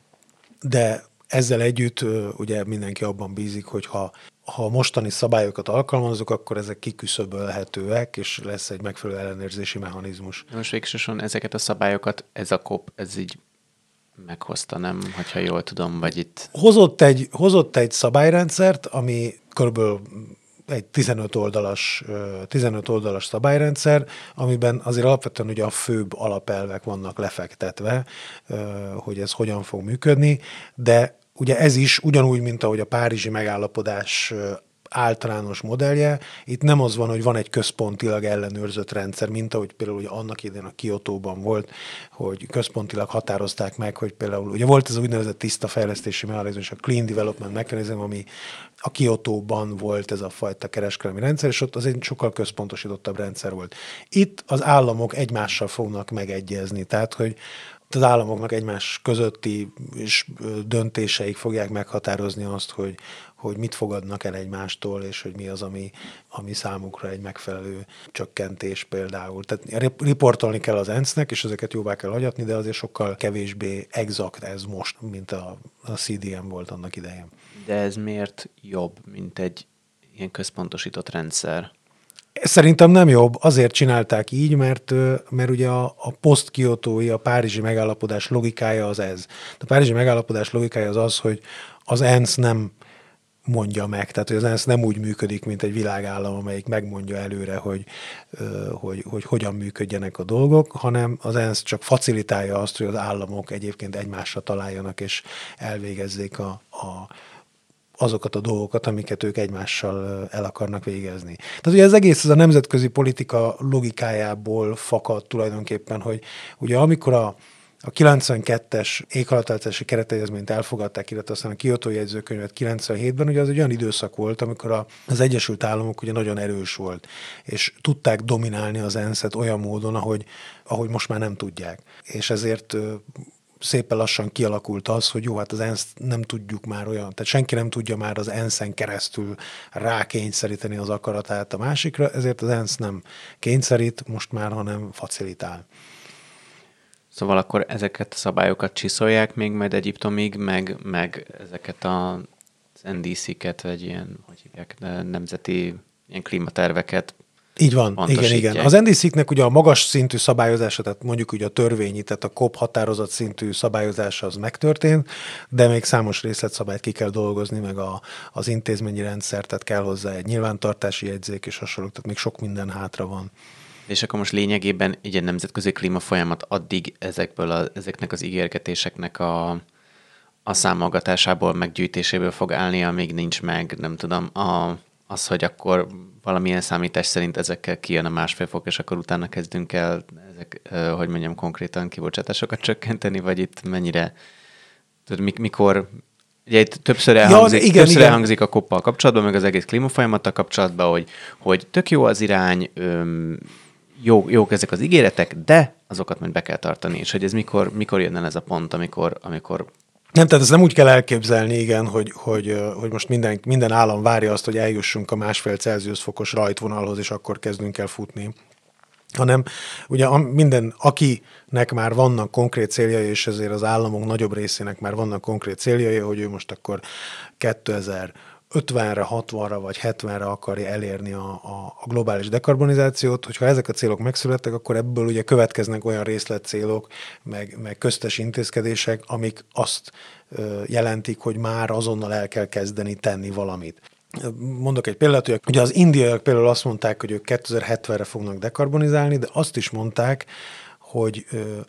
de ezzel együtt ugye mindenki abban bízik, hogy ha, ha mostani szabályokat alkalmazunk, akkor ezek kiküszöbölhetőek, és lesz egy megfelelő ellenőrzési mechanizmus. Most végsősorban ezeket a szabályokat ez a kop, ez így meghozta, nem? Hogyha jól tudom, vagy itt... Hozott egy, hozott egy szabályrendszert, ami körülbelül egy tizenöt oldalas, tizenöt oldalas szabályrendszer, amiben azért alapvetően ugye a főbb alapelvek vannak lefektetve, hogy ez hogyan fog működni, de ugye ez is ugyanúgy, mint ahogy a párizsi megállapodás általános modellje, itt nem az van, hogy van egy központilag ellenőrzött rendszer, mint ahogy például ugye annak idején a Kiotóban volt, hogy központilag határozták meg, hogy például ugye volt ez a úgynevezett tiszta fejlesztési mechanizmus, a Clean Development Mechanism, ami a Kiotóban volt ez a fajta kereskedelmi rendszer, és ott az egy sokkal központosítottabb rendszer volt. Itt az államok egymással fognak megegyezni, tehát hogy az államoknak egymás közötti és döntéseik fogják meghatározni azt, hogy, hogy mit fogadnak el egymástól, és hogy mi az, ami, ami számukra egy megfelelő csökkentés például. Tehát riportolni kell az ENSZ-nek, és ezeket jóvá kell hagyatni, de azért sokkal kevésbé exakt ez most, mint a, a cé dé em volt annak idején. De ez miért jobb, mint egy ilyen központosított rendszer? Szerintem nem jobb, azért csinálták így, mert, mert ugye a, a post-kiotói, a párizsi megállapodás logikája az ez. A párizsi megállapodás logikája az az, hogy az ENSZ nem mondja meg, tehát hogy az ENSZ nem úgy működik, mint egy világállam, amelyik megmondja előre, hogy, hogy, hogy hogyan működjenek a dolgok, hanem az ENSZ csak facilitálja azt, hogy az államok egyébként egymásra találjanak, és elvégezzék a, a azokat a dolgokat, amiket ők egymással el akarnak végezni. Tehát ugye az egész az a nemzetközi politika logikájából fakad tulajdonképpen, hogy ugye amikor a A kilencvenkettes éghajlatváltozási keretegyezményt elfogadták, illetve aztán a Kiotói jegyzőkönyvet kilencvenhétben, ugye az egy olyan időszak volt, amikor a, az Egyesült Államok ugye nagyon erős volt, és tudták dominálni az ENSZ-et olyan módon, ahogy, ahogy most már nem tudják. És ezért szépen lassan kialakult az, hogy jó, hát az ENSZ nem tudjuk már olyan, tehát senki nem tudja már az ENSZ-en keresztül rákényszeríteni az akaratát a másikra, ezért az ENSZ nem kényszerít most már, hanem facilitál. Szóval akkor ezeket a szabályokat csiszolják még majd Egyiptomig, meg, meg ezeket az en dé cé-ket, vagy ilyen, hogy hívják, nemzeti ilyen klímaterveket. Így van, igen, igen. Az en dé cé-knek ugye a magas szintű szabályozása, tehát mondjuk ugye a törvényi, tehát a kop határozat szintű szabályozása az megtörtént, de még számos részletszabályt ki kell dolgozni, meg a, az intézményi rendszer, tehát kell hozzá egy nyilvántartási jegyzék és hasonlók, tehát még sok minden hátra van. És akkor most lényegében így egy nemzetközi klímafolyamat addig ezekből a, ezeknek az ígérgetéseknek a, a számolgatásából, meggyűjtéséből fog állni, amíg nincs meg, nem tudom, a, az, hogy akkor valamilyen számítás szerint ezekkel kijön a másfél fok, és akkor utána kezdünk el, ezek, hogy mondjam, konkrétan kibocsátásokat csökkenteni, vagy itt mennyire, tudod, mikor... Ugye itt többször elhangzik, ja, igen, többször igen. elhangzik a koppal kapcsolatban, meg az egész klímafolyamattal kapcsolatban, hogy, hogy tök jó az irány, öm, jó, jók ezek az ígéretek, de azokat majd be kell tartani, és hogy ez mikor, mikor jön el ez a pont, amikor... amikor nem, tehát ezt nem úgy kell elképzelni, igen, hogy, hogy, hogy most minden, minden állam várja azt, hogy eljussunk a másfél Celsius fokos rajtvonalhoz, és akkor kezdünk el futni. Hanem ugye minden, akinek már vannak konkrét céljai, és ezért az államok nagyobb részének már vannak konkrét céljai, hogy ő most akkor kétezer-ötvenre, hatvanra vagy hetvenre akarja elérni a, a, a globális dekarbonizációt. Hogyha ezek a célok megszülettek, akkor ebből ugye következnek olyan részletcélok, meg, meg köztes intézkedések, amik azt ö, jelentik, hogy már azonnal el kell kezdeni tenni valamit. Mondok egy példát, hogy ugye az indiaiak például azt mondták, hogy ők kétezer-hetvenre fognak dekarbonizálni, de azt is mondták, hogy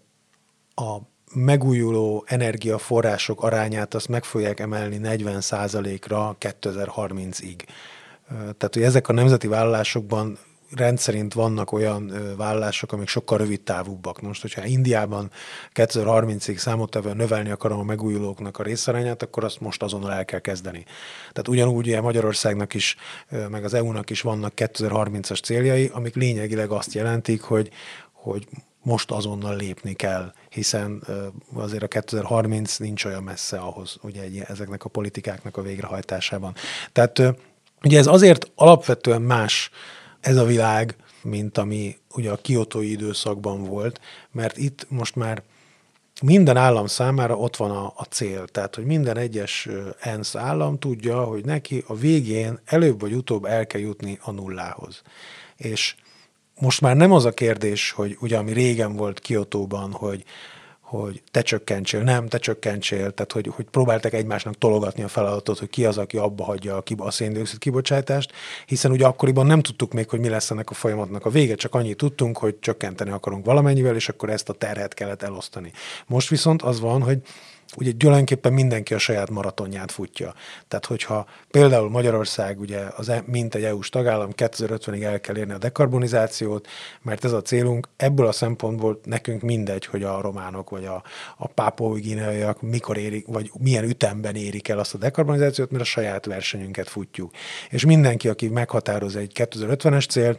a megújuló energiaforrások arányát azt meg fogják emelni negyven százalékra kétezer-harmincig. Tehát, hogy ezek a nemzeti vállalásokban rendszerint vannak olyan vállalások, amik sokkal rövid távúbbak. Most, hogyha Indiában kétezer-harmincig számottevően növelni akarom a megújulóknak a részarányát, akkor azt most azonnal el kell kezdeni. Tehát ugyanúgy ugye Magyarországnak is, meg az é u-nak is vannak kétezer-harmincas céljai, amik lényegileg azt jelentik, hogy, hogy most azonnal lépni kell, hiszen azért a kétezer-harminc nincs olyan messze ahhoz, ugye ezeknek a politikáknak a végrehajtásában. Tehát ugye ez azért alapvetően más ez a világ, mint ami ugye a kiotói időszakban volt, mert itt most már minden állam számára ott van a, a cél. Tehát, hogy minden egyes ENSZ állam tudja, hogy neki a végén előbb vagy utóbb el kell jutni a nullához. És most már nem az a kérdés, hogy ugye ami régen volt Kiotóban, hogy hogy te csökkentsél, nem, te csökkentsél, tehát hogy, hogy próbálták egymásnak tologatni a feladatot, hogy ki az, aki abba hagyja a, a széndioxid kibocsátást, hiszen ugye akkoriban nem tudtuk még, hogy mi lesz ennek a folyamatnak a vége, csak annyit tudtunk, hogy csökkenteni akarunk valamennyivel, és akkor ezt a terhet kellett elosztani. Most viszont az van, hogy ugye tulajdonképpen mindenki a saját maratonját futja. Tehát, hogyha például Magyarország, ugye az, mint egy é u-s tagállam, kétezer-ötvenig el kell érni a dekarbonizációt, mert ez a célunk, ebből a szempontból nekünk mindegy, hogy a románok vagy a, a pápuai guineaiak mikor érik, vagy milyen ütemben érik el azt a dekarbonizációt, mert a saját versenyünket futjuk. És mindenki, aki meghatároz egy kétezer-ötvenes célt,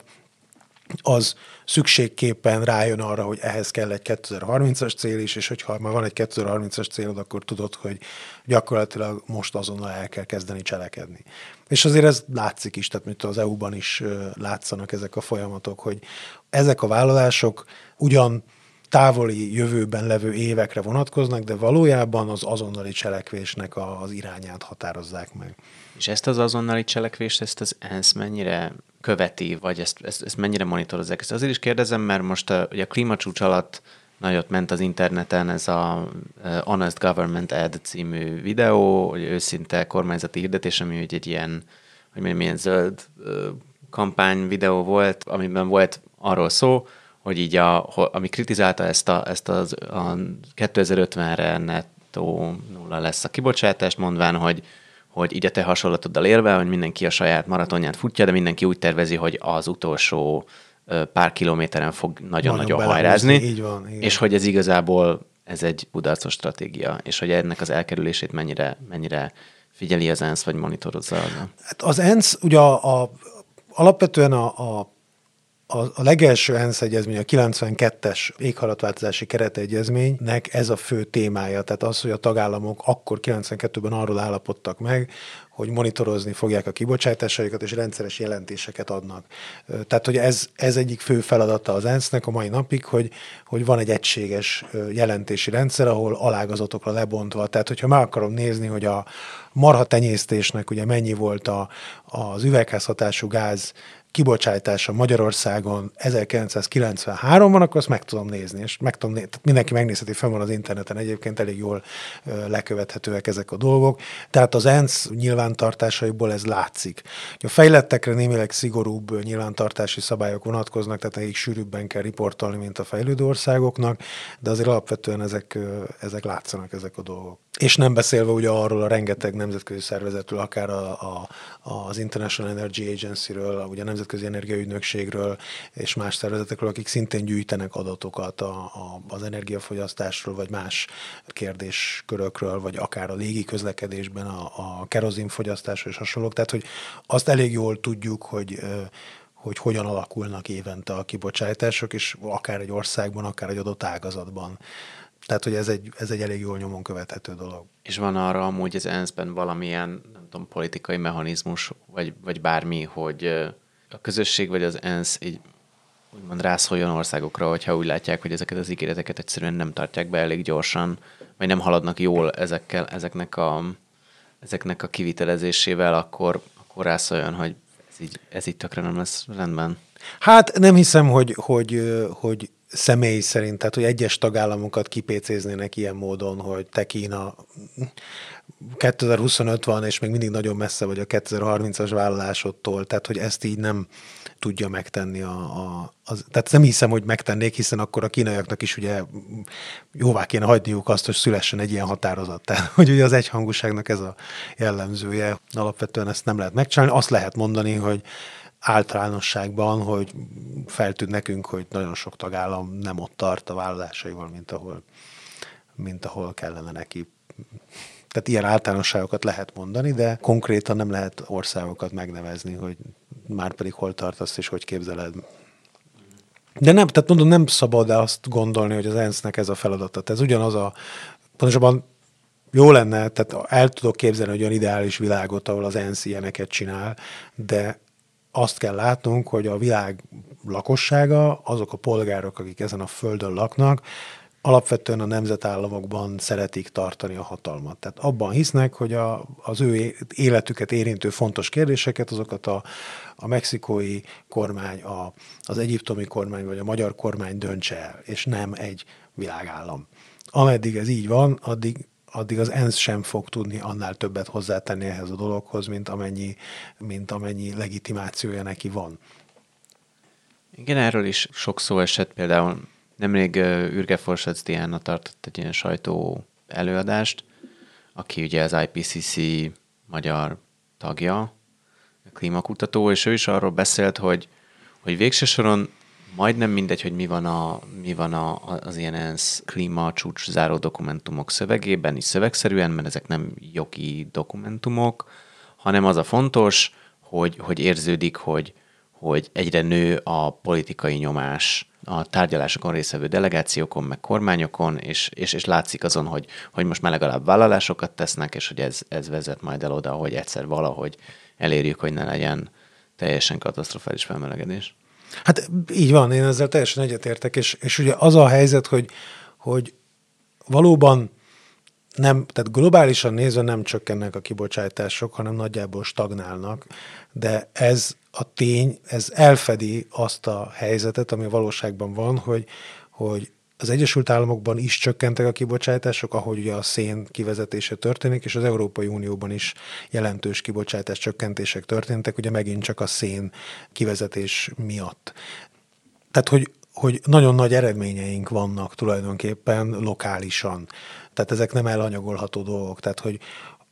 az szükségképpen rájön arra, hogy ehhez kell egy kétezer-harmincas cél is, és hogyha már van egy kétezer-harmincas célod, akkor tudod, hogy gyakorlatilag most azonnal el kell kezdeni cselekedni. És azért ez látszik is, tehát mint az é u-ban is látszanak ezek a folyamatok, hogy ezek a vállalások ugyan távoli jövőben levő évekre vonatkoznak, de valójában az azonnali cselekvésnek az irányát határozzák meg. És ezt az azonnali cselekvést, ezt az ENSZ mennyire követi, vagy ezt, ezt, ezt mennyire monitorozzák? Ezt azért is kérdezem, mert most a, ugye a klímacsúcs alatt nagyot ment az interneten ez a Honest Government Ad című videó, hogy őszinte kormányzati hirdetés, ami egy ilyen, hogy mondjam, ilyen zöld kampány videó volt, amiben volt arról szó, hogy így a, ami kritizálta ezt a, ezt az, a kétezer-ötvenre nettó nulla lesz a kibocsátás, mondván, hogy hogy így a te hasonlatoddal élve, hogy mindenki a saját maratonját futja, de mindenki úgy tervezi, hogy az utolsó pár kilométeren fog nagyon-nagyon hajrázni, így van, és hogy ez igazából ez egy kudarcos stratégia, és hogy ennek az elkerülését mennyire, mennyire figyeli az ENSZ, vagy monitorozza az? Hát az ENSZ ugye a, a, alapvetően a, a A, a legelső ENSZ egyezmény, a kilencvenkettes éghajlatváltozási keretegyezménynek ez a fő témája, tehát az, hogy a tagállamok akkor kilencvenkettőben arról állapodtak meg, hogy monitorozni fogják a kibocsátásaikat, és rendszeres jelentéseket adnak. Tehát, hogy ez, ez egyik fő feladata az ENSZ-nek a mai napig, hogy, hogy van egy egységes jelentési rendszer, ahol alágazatokra lebontva. Tehát, hogyha meg akarom nézni, hogy a marhatenyésztésnek ugye mennyi volt a, az üvegházhatású gáz kibocsátása Magyarországon ezerkilencszázkilencvenháromban, akkor azt meg tudom nézni, és meg tudom nézni. Mindenki megnézheti, fenn van az interneten egyébként, elég jól lekövethetőek ezek a dolgok. Tehát az ENSZ nyilvántartásaiból ez látszik. A fejlettekre némileg szigorúbb nyilvántartási szabályok vonatkoznak, tehát nekik sűrűbben kell riportolni, mint a fejlődő országoknak, de azért alapvetően ezek, ezek látszanak, ezek a dolgok. És nem beszélve ugye arról a rengeteg nemzetközi szervezetről, akár a, a, az International Energy Agency-ről, ugye a Nemzetközi Energiaügynökségről és más szervezetekről, akik szintén gyűjtenek adatokat a, a, az energiafogyasztásról, vagy más kérdéskörökről, vagy akár a légi közlekedésben a, a kerozinfogyasztásról és hasonlók. Tehát, hogy azt elég jól tudjuk, hogy hogy hogyan alakulnak évente a kibocsátások, és akár egy országban, akár egy adott ágazatban. Tehát, hogy ez egy, ez egy elég jól nyomon követhető dolog. És van arra amúgy az ENSZ-ben valamilyen, nem tudom, politikai mechanizmus, vagy, vagy bármi, hogy a közösség vagy az ENSZ így úgymond rászóljon országokra, hogyha úgy látják, hogy ezeket az ígéreteket egyszerűen nem tartják be elég gyorsan, vagy nem haladnak jól ezekkel, ezeknek a, ezeknek a kivitelezésével, akkor, akkor rászóljon, hogy ez így, ez így tökre nem lesz rendben. Hát nem hiszem, hogy, hogy, hogy személy szerint, tehát hogy egyes tagállamokat kipécéznének ilyen módon, hogy te Kína kétezer-huszonöt van, és még mindig nagyon messze vagy a kétezer-harmincas vállalásodtól, tehát hogy ezt így nem tudja megtenni. A, a, az, tehát nem hiszem, hogy megtennék, hiszen akkor a kínaiaknak is ugye jóvá kéne hagyniuk azt, hogy szülessen egy ilyen határozat. Tehát hogy ugye az egyhangúságnak ez a jellemzője. Alapvetően ezt nem lehet megcsinálni. Azt lehet mondani, hogy általánosságban, hogy feltűnt nekünk, hogy nagyon sok tagállam nem ott tart a vállalásaival, mint ahol, mint ahol kellene neki. Tehát ilyen általánosságokat lehet mondani, de konkrétan nem lehet országokat megnevezni, hogy már pedig hol tartasz és hogy képzeled. De nem, tehát mondom, nem szabad azt gondolni, hogy az ENSZ-nek ez a feladata. Ez ugyanaz a, pontosabban jó lenne, tehát el tudok képzelni egy olyan ideális világot, ahol az ENSZ ilyeneket csinál, de azt kell látnunk, hogy a világ lakossága, azok a polgárok, akik ezen a földön laknak, alapvetően a nemzetállamokban szeretik tartani a hatalmat. Tehát abban hisznek, hogy a, az ő életüket érintő fontos kérdéseket, azokat a, a mexikói kormány, a, az egyiptomi kormány vagy a magyar kormány döntse el, és nem egy világállam. Ameddig ez így van, addig addig az ENSZ sem fog tudni annál többet hozzátenni ehhez a dologhoz, mint amennyi, mint amennyi legitimációja neki van. Igen, erről is sok szó esett. Például nemrég Ürge Forsec Diana tartott egy ilyen sajtó előadást, aki ugye az I P C C magyar tagja, klímakutató, és ő is arról beszélt, hogy, hogy végső soron majdnem mindegy, hogy mi van, a, mi van a, az ilyen ENSZ klímacsúcs záró dokumentumok szövegében, is szövegszerűen, mert ezek nem jogi dokumentumok, hanem az a fontos, hogy, hogy érződik, hogy, hogy egyre nő a politikai nyomás a tárgyalásokon résztvevő delegációkon, meg kormányokon, és, és, és látszik azon, hogy, hogy most már legalább vállalásokat tesznek, és hogy ez, ez vezet majd el oda, hogy egyszer valahogy elérjük, hogy ne legyen teljesen katasztrofális felmelegedés. Hát így van, én ezzel teljesen egyetértek, és, és ugye az a helyzet, hogy, hogy valóban nem, tehát globálisan nézve nem csökkennek a kibocsátások, hanem nagyjából stagnálnak, de ez a tény, ez elfedi azt a helyzetet, ami a valóságban van, hogy, hogy az Egyesült Államokban is csökkentek a kibocsátások, ahogy ugye a szén kivezetése történik, és az Európai Unióban is jelentős kibocsátás csökkentések történtek, ugye megint csak a szén kivezetés miatt. Tehát, hogy, hogy nagyon nagy eredményeink vannak tulajdonképpen lokálisan. Tehát ezek nem elhanyagolható dolgok. Tehát, hogy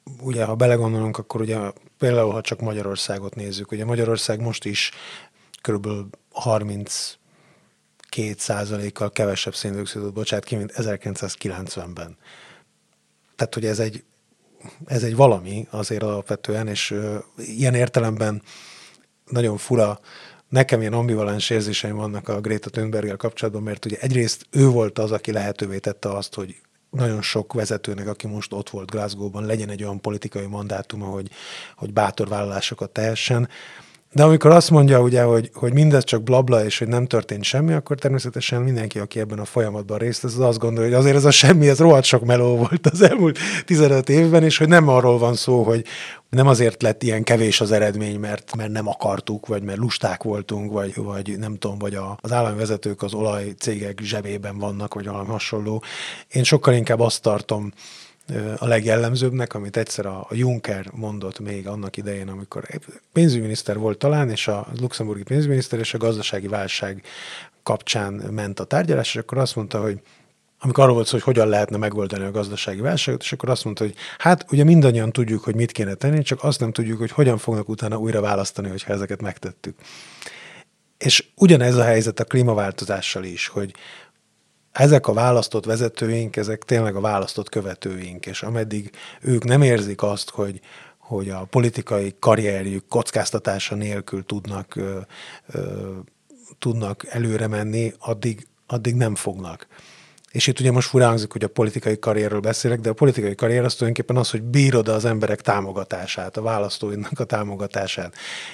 ugye, ha belegondolunk, akkor ugye például, ha csak Magyarországot nézzük, ugye Magyarország most is körülbelül harminckét százalékkal kevesebb széndioxidot bocsát ki, mint ezerkilencszázkilencvenben. Tehát, hogy ez egy, ez egy valami azért alapvetően, és uh, ilyen értelemben nagyon fura, nekem ilyen ambivalens érzéseim vannak a Greta Thunberggel kapcsolatban, mert ugye egyrészt ő volt az, aki lehetővé tette azt, hogy nagyon sok vezetőnek, aki most ott volt Glasgow-ban, legyen egy olyan politikai mandátuma, hogy, hogy bátor vállalásokat tehessen. De amikor azt mondja, ugye, hogy, hogy mindez csak blabla, és hogy nem történt semmi, akkor természetesen mindenki, aki ebben a folyamatban részt vesz, az azt gondolja, hogy azért ez a semmi, ez rohadt sok meló volt az elmúlt tizenöt évben, és hogy nem arról van szó, hogy nem azért lett ilyen kevés az eredmény, mert, mert nem akartuk, vagy mert lusták voltunk, vagy, vagy nem tudom, vagy a, az állami vezetők az olajcégek zsebében vannak, vagy valami hasonló. Én sokkal inkább azt tartom a legjellemzőbbnek, amit egyszer a Juncker mondott még annak idején, amikor pénzügyminiszter volt talán, és a luxemburgi pénzügyminiszter, és a gazdasági válság kapcsán ment a tárgyalás, és akkor azt mondta, hogy amikor arról volt szó, hogy hogyan lehetne megoldani a gazdasági válságot, és akkor azt mondta, hogy hát ugye mindannyian tudjuk, hogy mit kéne tenni, csak azt nem tudjuk, hogy hogyan fognak utána újra választani, hogyha ezeket megtettük. És ugyanez a helyzet a klímaváltozással is, hogy ezek a választott vezetőink, ezek tényleg a választott követőink, és ameddig ők nem érzik azt, hogy, hogy a politikai karrierjük kockáztatása nélkül tudnak, ö, ö, tudnak előre menni, addig, addig nem fognak. És itt ugye most furán hangzik, hogy a politikai karrierről beszélek, de a politikai karrier az tulajdonképpen az, hogy bírod az emberek támogatását, a választóinak a támogatását.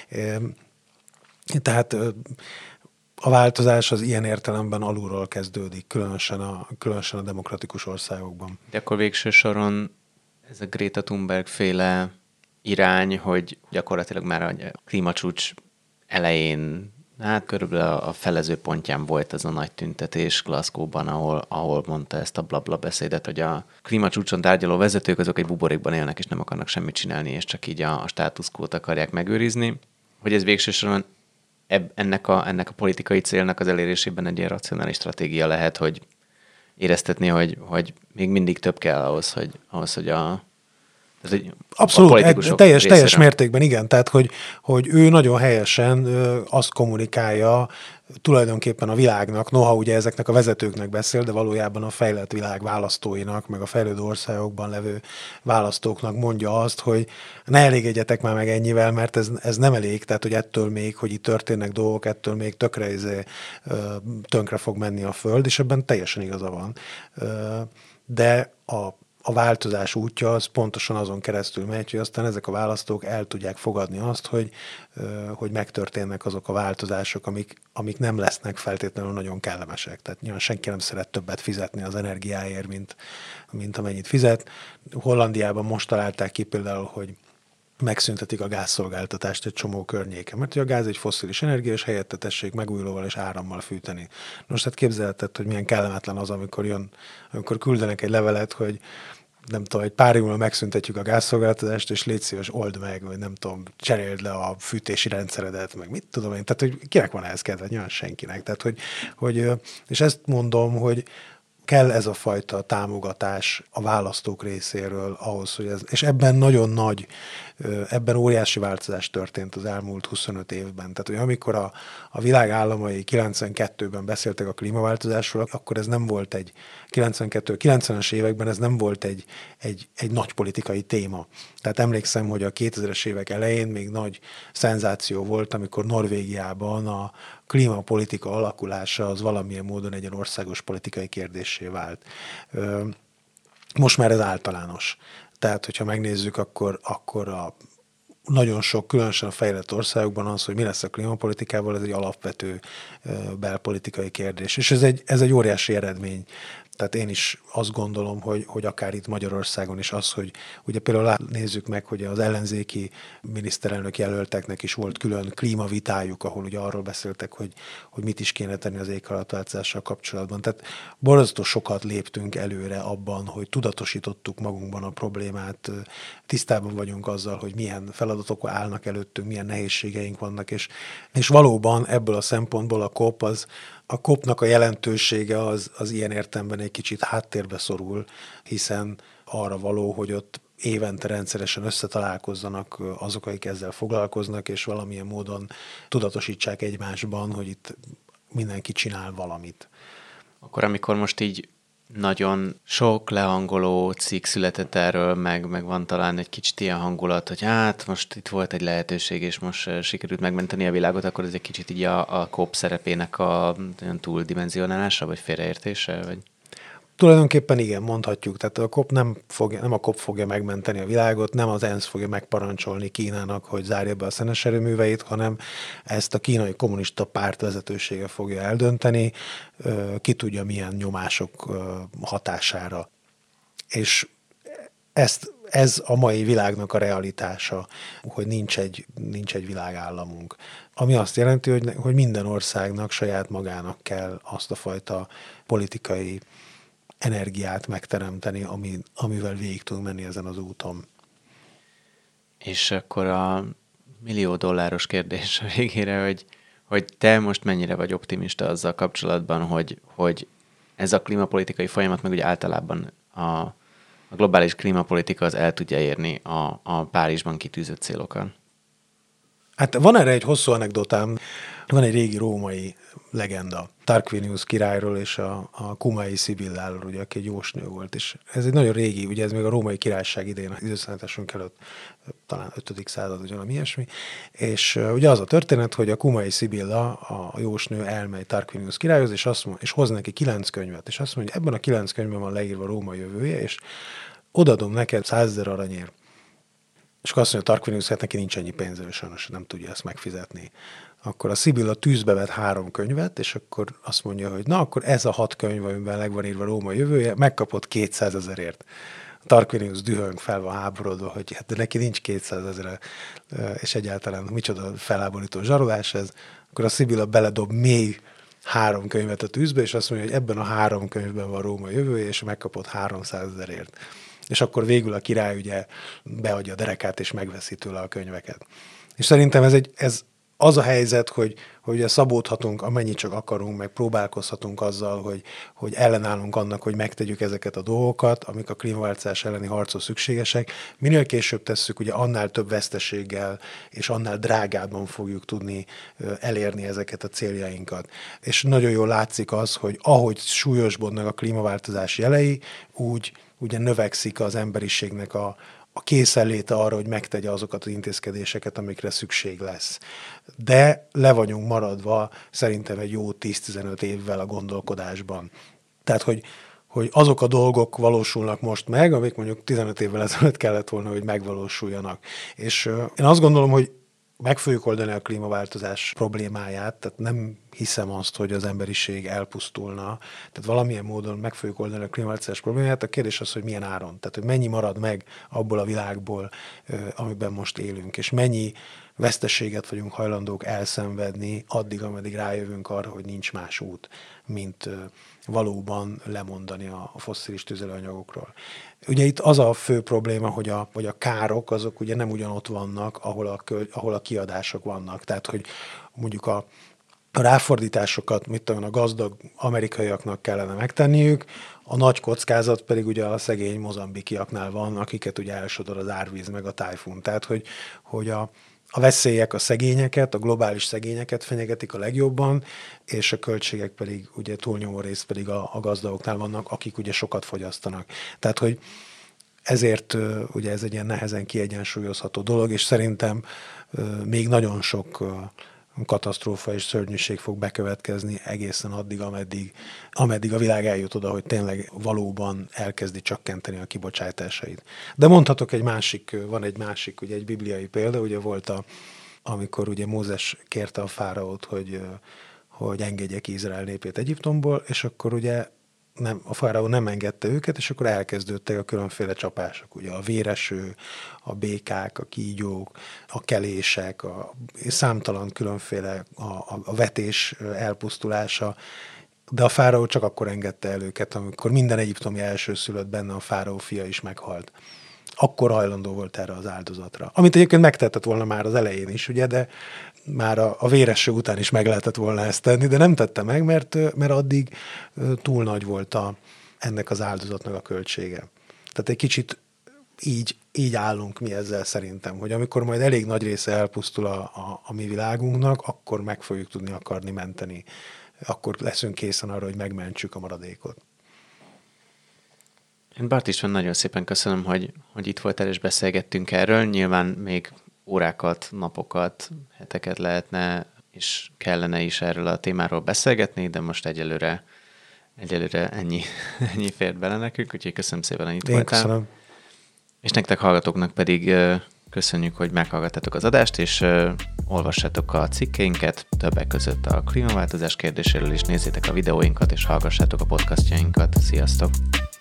Tehát a változás az ilyen értelemben alulról kezdődik, különösen a, különösen a demokratikus országokban. De akkor végső soron ez a Greta Thunberg féle irány, hogy gyakorlatilag már a klímacsúcs elején, hát körülbelül a felező pontján volt ez a nagy tüntetés Glasgow-ban, ahol, ahol mondta ezt a blabla beszédet, hogy a klímacsúcson tárgyaló vezetők azok egy buborékban élnek, és nem akarnak semmit csinálni, és csak így a, a status quo-t akarják megőrizni. Hogy ez végső soron ennek a, ennek a politikai célnak az elérésében egy ilyen racionális stratégia lehet, hogy éreztetni, hogy, hogy még mindig több kell ahhoz, hogy, ahhoz, hogy a, ez egy, abszolút, a teljes, teljes mértékben, igen. Tehát, hogy, hogy ő nagyon helyesen ö, azt kommunikálja tulajdonképpen a világnak, noha ugye ezeknek a vezetőknek beszél, de valójában a fejlett világ választóinak, meg a fejlődő országokban levő választóknak mondja azt, hogy ne elégedjetek már meg ennyivel, mert ez, ez nem elég, tehát hogy ettől még, hogy itt történnek dolgok, ettől még tökre izé, ö, tönkre fog menni a föld, és ebben teljesen igaza van. Ö, de a A változás útja az pontosan azon keresztül megy, hogy aztán ezek a választók el tudják fogadni azt, hogy, hogy megtörténnek azok a változások, amik, amik nem lesznek feltétlenül nagyon kellemesek. Tehát nyilván senki nem szeret többet fizetni az energiáért, mint, mint amennyit fizet. Hollandiában most találták ki például, hogy megszüntetik a gázszolgáltatást egy csomó környéken, mert a gáz egy fosszilis energia, és helyette tessék megújulóval és árammal fűteni. Most hát képzelheted, hogy milyen kellemetlen az, amikor jön, amikor küldenek egy levelet, hogy nem tudom, egy pár év múlva megszüntetjük a gázszolgáltatást, és légy szíves, old meg, vagy nem tudom, cseréld le a fűtési rendszeredet, meg mit tudom én. Tehát, hogy kinek van ehhez kedve? Nyilván senkinek. Tehát, hogy, hogy, és ezt mondom, hogy kell ez a fajta támogatás a választók részéről ahhoz, hogy ez, és ebben nagyon nagy, ebben óriási változás történt az elmúlt huszonöt évben. Tehát, hogy amikor a, a világ államai kilencvenkettőben beszéltek a klímaváltozásról, akkor ez nem volt egy, kilencvenkettő kilencvenes években ez nem volt egy, egy, egy nagy politikai téma. Tehát emlékszem, hogy a kétezres évek elején még nagy szenzáció volt, amikor Norvégiában a klímapolitika alakulása az valamilyen módon egy ilyen országos politikai kérdéssé vált. Most már ez általános. Tehát, hogyha megnézzük, akkor, akkor a nagyon sok, különösen a fejlett országokban az, hogy mi lesz a klímapolitikával, ez egy alapvető belpolitikai kérdés. És ez egy, ez egy óriási eredmény. Tehát én is azt gondolom, hogy, hogy akár itt Magyarországon is az, hogy ugye például nézzük meg, hogy az ellenzéki miniszterelnök jelölteknek is volt külön klímavitájuk, ahol ugye arról beszéltek, hogy, hogy mit is kéne tenni az éghajlatváltozással kapcsolatban. Tehát borzasztó sokat léptünk előre abban, hogy tudatosítottuk magunkban a problémát, tisztában vagyunk azzal, hogy milyen feladatok állnak előttünk, milyen nehézségeink vannak, és, és valóban ebből a szempontból a kop az A kopnak a jelentősége az, az ilyen értelemben egy kicsit háttérbe szorul, hiszen arra való, hogy ott évente rendszeresen összetalálkozzanak azok, akik ezzel foglalkoznak, és valamilyen módon tudatosítsák egymásban, hogy itt mindenki csinál valamit. Akkor amikor most így nagyon sok lehangoló cikk született erről, meg, meg van talán egy kicsit ilyen hangulat, hogy hát most itt volt egy lehetőség, és most sikerült megmenteni a világot, akkor ez egy kicsit így a, a kop szerepének a olyan túldimenzionálása, vagy félreértése? Vagy? Tulajdonképpen igen, mondhatjuk. Tehát a kop nem, fogja, nem a kop fogja megmenteni a világot, nem az ENSZ fogja megparancsolni Kínának, hogy zárja be a szenes erőműveit, hanem ezt a kínai kommunista párt vezetősége fogja eldönteni, ki tudja milyen nyomások hatására. És ezt, ez a mai világnak a realitása, hogy nincs egy, nincs egy világállamunk. Ami azt jelenti, hogy, hogy minden országnak saját magának kell azt a fajta politikai energiát megteremteni, ami, amivel végig tudunk menni ezen az úton. És akkor a millió dolláros kérdés a végére, hogy, hogy te most mennyire vagy optimista azzal kapcsolatban, hogy, hogy ez a klímapolitikai folyamat, meg ugye általában a, a globális klímapolitika az el tudja érni a, a Párizsban kitűzött célokat? Hát van erre egy hosszú anekdotám, van egy régi római legenda, Tarquinius királyról és a, a Cumaei Szibilláról, ugye, aki egy jósnő volt, és ez egy nagyon régi, ugye ez még a római királyság idején, az időszámításunk előtt, talán ötödik század, vagy valami ilyesmi, és uh, ugye az a történet, hogy a Cumaei Szibilla, a jósnő elmegy Tarquinius királyhoz, és, azt mond, és hoz neki kilenc könyvet, és azt mondja, ebben a kilenc könyvben van leírva Róma jövője, és odadom neked százezer aranyért. És akkor azt mondja, Tarquinius, hát neki nincs ennyi pénze, sajnos nem tudja ezt megfizetni. Akkor a Szibilla tűzbe vet három könyvet, és akkor azt mondja, hogy na, akkor ez a hat könyv, amiben meg van írva Róma jövője, megkapott kétszázezerért. Tarquinius dühöng, fel van háborodva, hogy hát de neki nincs kétszázezre, és egyáltalán micsoda feláborító zsarolás ez. Akkor a Szibilla beledob még három könyvet a tűzbe, és azt mondja, hogy ebben a három könyvben van Róma jövője, és megkapott háromszázezerért. És akkor végül a király ugye beadja a derekát, és megveszi tőle a könyveket. És szerintem ez, egy, ez az a helyzet, hogy, hogy ugye szabódhatunk, amennyit csak akarunk, meg próbálkozhatunk azzal, hogy, hogy ellenállunk annak, hogy megtegyük ezeket a dolgokat, amik a klímaváltozás elleni harchoz szükségesek. Minél később tesszük, ugye annál több veszteséggel, és annál drágábban fogjuk tudni elérni ezeket a céljainkat. És nagyon jól látszik az, hogy ahogy súlyosbodnak a klímaváltozás jelei, úgy ugye növekszik az emberiségnek a, a készenléte arra, hogy megtegye azokat az intézkedéseket, amikre szükség lesz. De le vagyunk maradva szerintem egy jó tíz-tizenöt évvel a gondolkodásban. Tehát, hogy, hogy azok a dolgok valósulnak most meg, amik mondjuk tizenöt évvel ezelőtt kellett volna, hogy megvalósuljanak. És uh, én azt gondolom, hogy meg fogjuk oldani a klímaváltozás problémáját, tehát nem hiszem azt, hogy az emberiség elpusztulna, tehát valamilyen módon meg fogjuk oldani a klímaváltozás problémáját. A kérdés az, hogy milyen áron, tehát hogy mennyi marad meg abból a világból, amiben most élünk, és mennyi veszteséget vagyunk hajlandók elszenvedni addig, ameddig rájövünk arra, hogy nincs más út, mint valóban lemondani a fosszilis tüzelőanyagokról. Ugye itt az a fő probléma, hogy a, hogy a károk azok ugye nem ugyanott vannak, ahol a, ahol a kiadások vannak. Tehát, hogy mondjuk a, a ráfordításokat, mit tudom, a gazdag amerikaiaknak kellene megtenniük, a nagy kockázat pedig ugye a szegény mozambikiaknál van, akiket ugye elsodor az árvíz meg a tájfun. Tehát, hogy, hogy a A veszélyek a szegényeket, a globális szegényeket fenyegetik a legjobban, és a költségek pedig ugye túlnyomó részt pedig a, a gazdagoknál vannak, akik ugye sokat fogyasztanak. Tehát, hogy ezért ugye ez egy ilyen nehezen kiegyensúlyozható dolog, és szerintem még nagyon sok katasztrófa és szörnyűség fog bekövetkezni egészen addig, ameddig, ameddig a világ eljut oda, hogy tényleg valóban elkezdi csökkenteni a kibocsátásait. De mondhatok egy másik, van egy másik, ugye egy bibliai példa, ugye volt a, amikor ugye Mózes kérte a fáraót, hogy, hogy engedje ki Izrael népét Egyiptomból, és akkor ugye nem, a fáraó nem engedte őket, és akkor elkezdődtek a különféle csapások, ugye a véreső, a békák, a kígyók, a kelések, a számtalan különféle a, a, a vetés elpusztulása, de a fáraó csak akkor engedte el őket, amikor minden egyiptomi elsőszülött, benne a fáraó fia is meghalt. Akkor hajlandó volt erre az áldozatra. Amit egyébként megtehetett volna már az elején is, ugye, de már a, a véreső után is meg lehetett volna ezt tenni, de nem tette meg, mert, mert addig túl nagy volt a, ennek az áldozatnak a költsége. Tehát egy kicsit így, így állunk mi ezzel szerintem, hogy amikor majd elég nagy része elpusztul a, a, a mi világunknak, akkor meg fogjuk tudni akarni menteni. Akkor leszünk készen arra, hogy megmentsük a maradékot. Én Bart István nagyon szépen köszönöm, hogy, hogy itt voltál és beszélgettünk erről. Nyilván még órákat, napokat, heteket lehetne és kellene is erről a témáról beszélgetni, de most egyelőre, egyelőre ennyi, ennyi fért bele nekünk, úgyhogy köszönöm szépen, hogy itt Én voltál. köszönöm. És nektek hallgatóknak pedig köszönjük, hogy meghallgattátok az adást, és olvassátok a cikkeinket, többek között a klímaváltozás kérdéséről is, nézzétek a videóinkat, és hallgassátok a podcastjainkat. Sziasztok!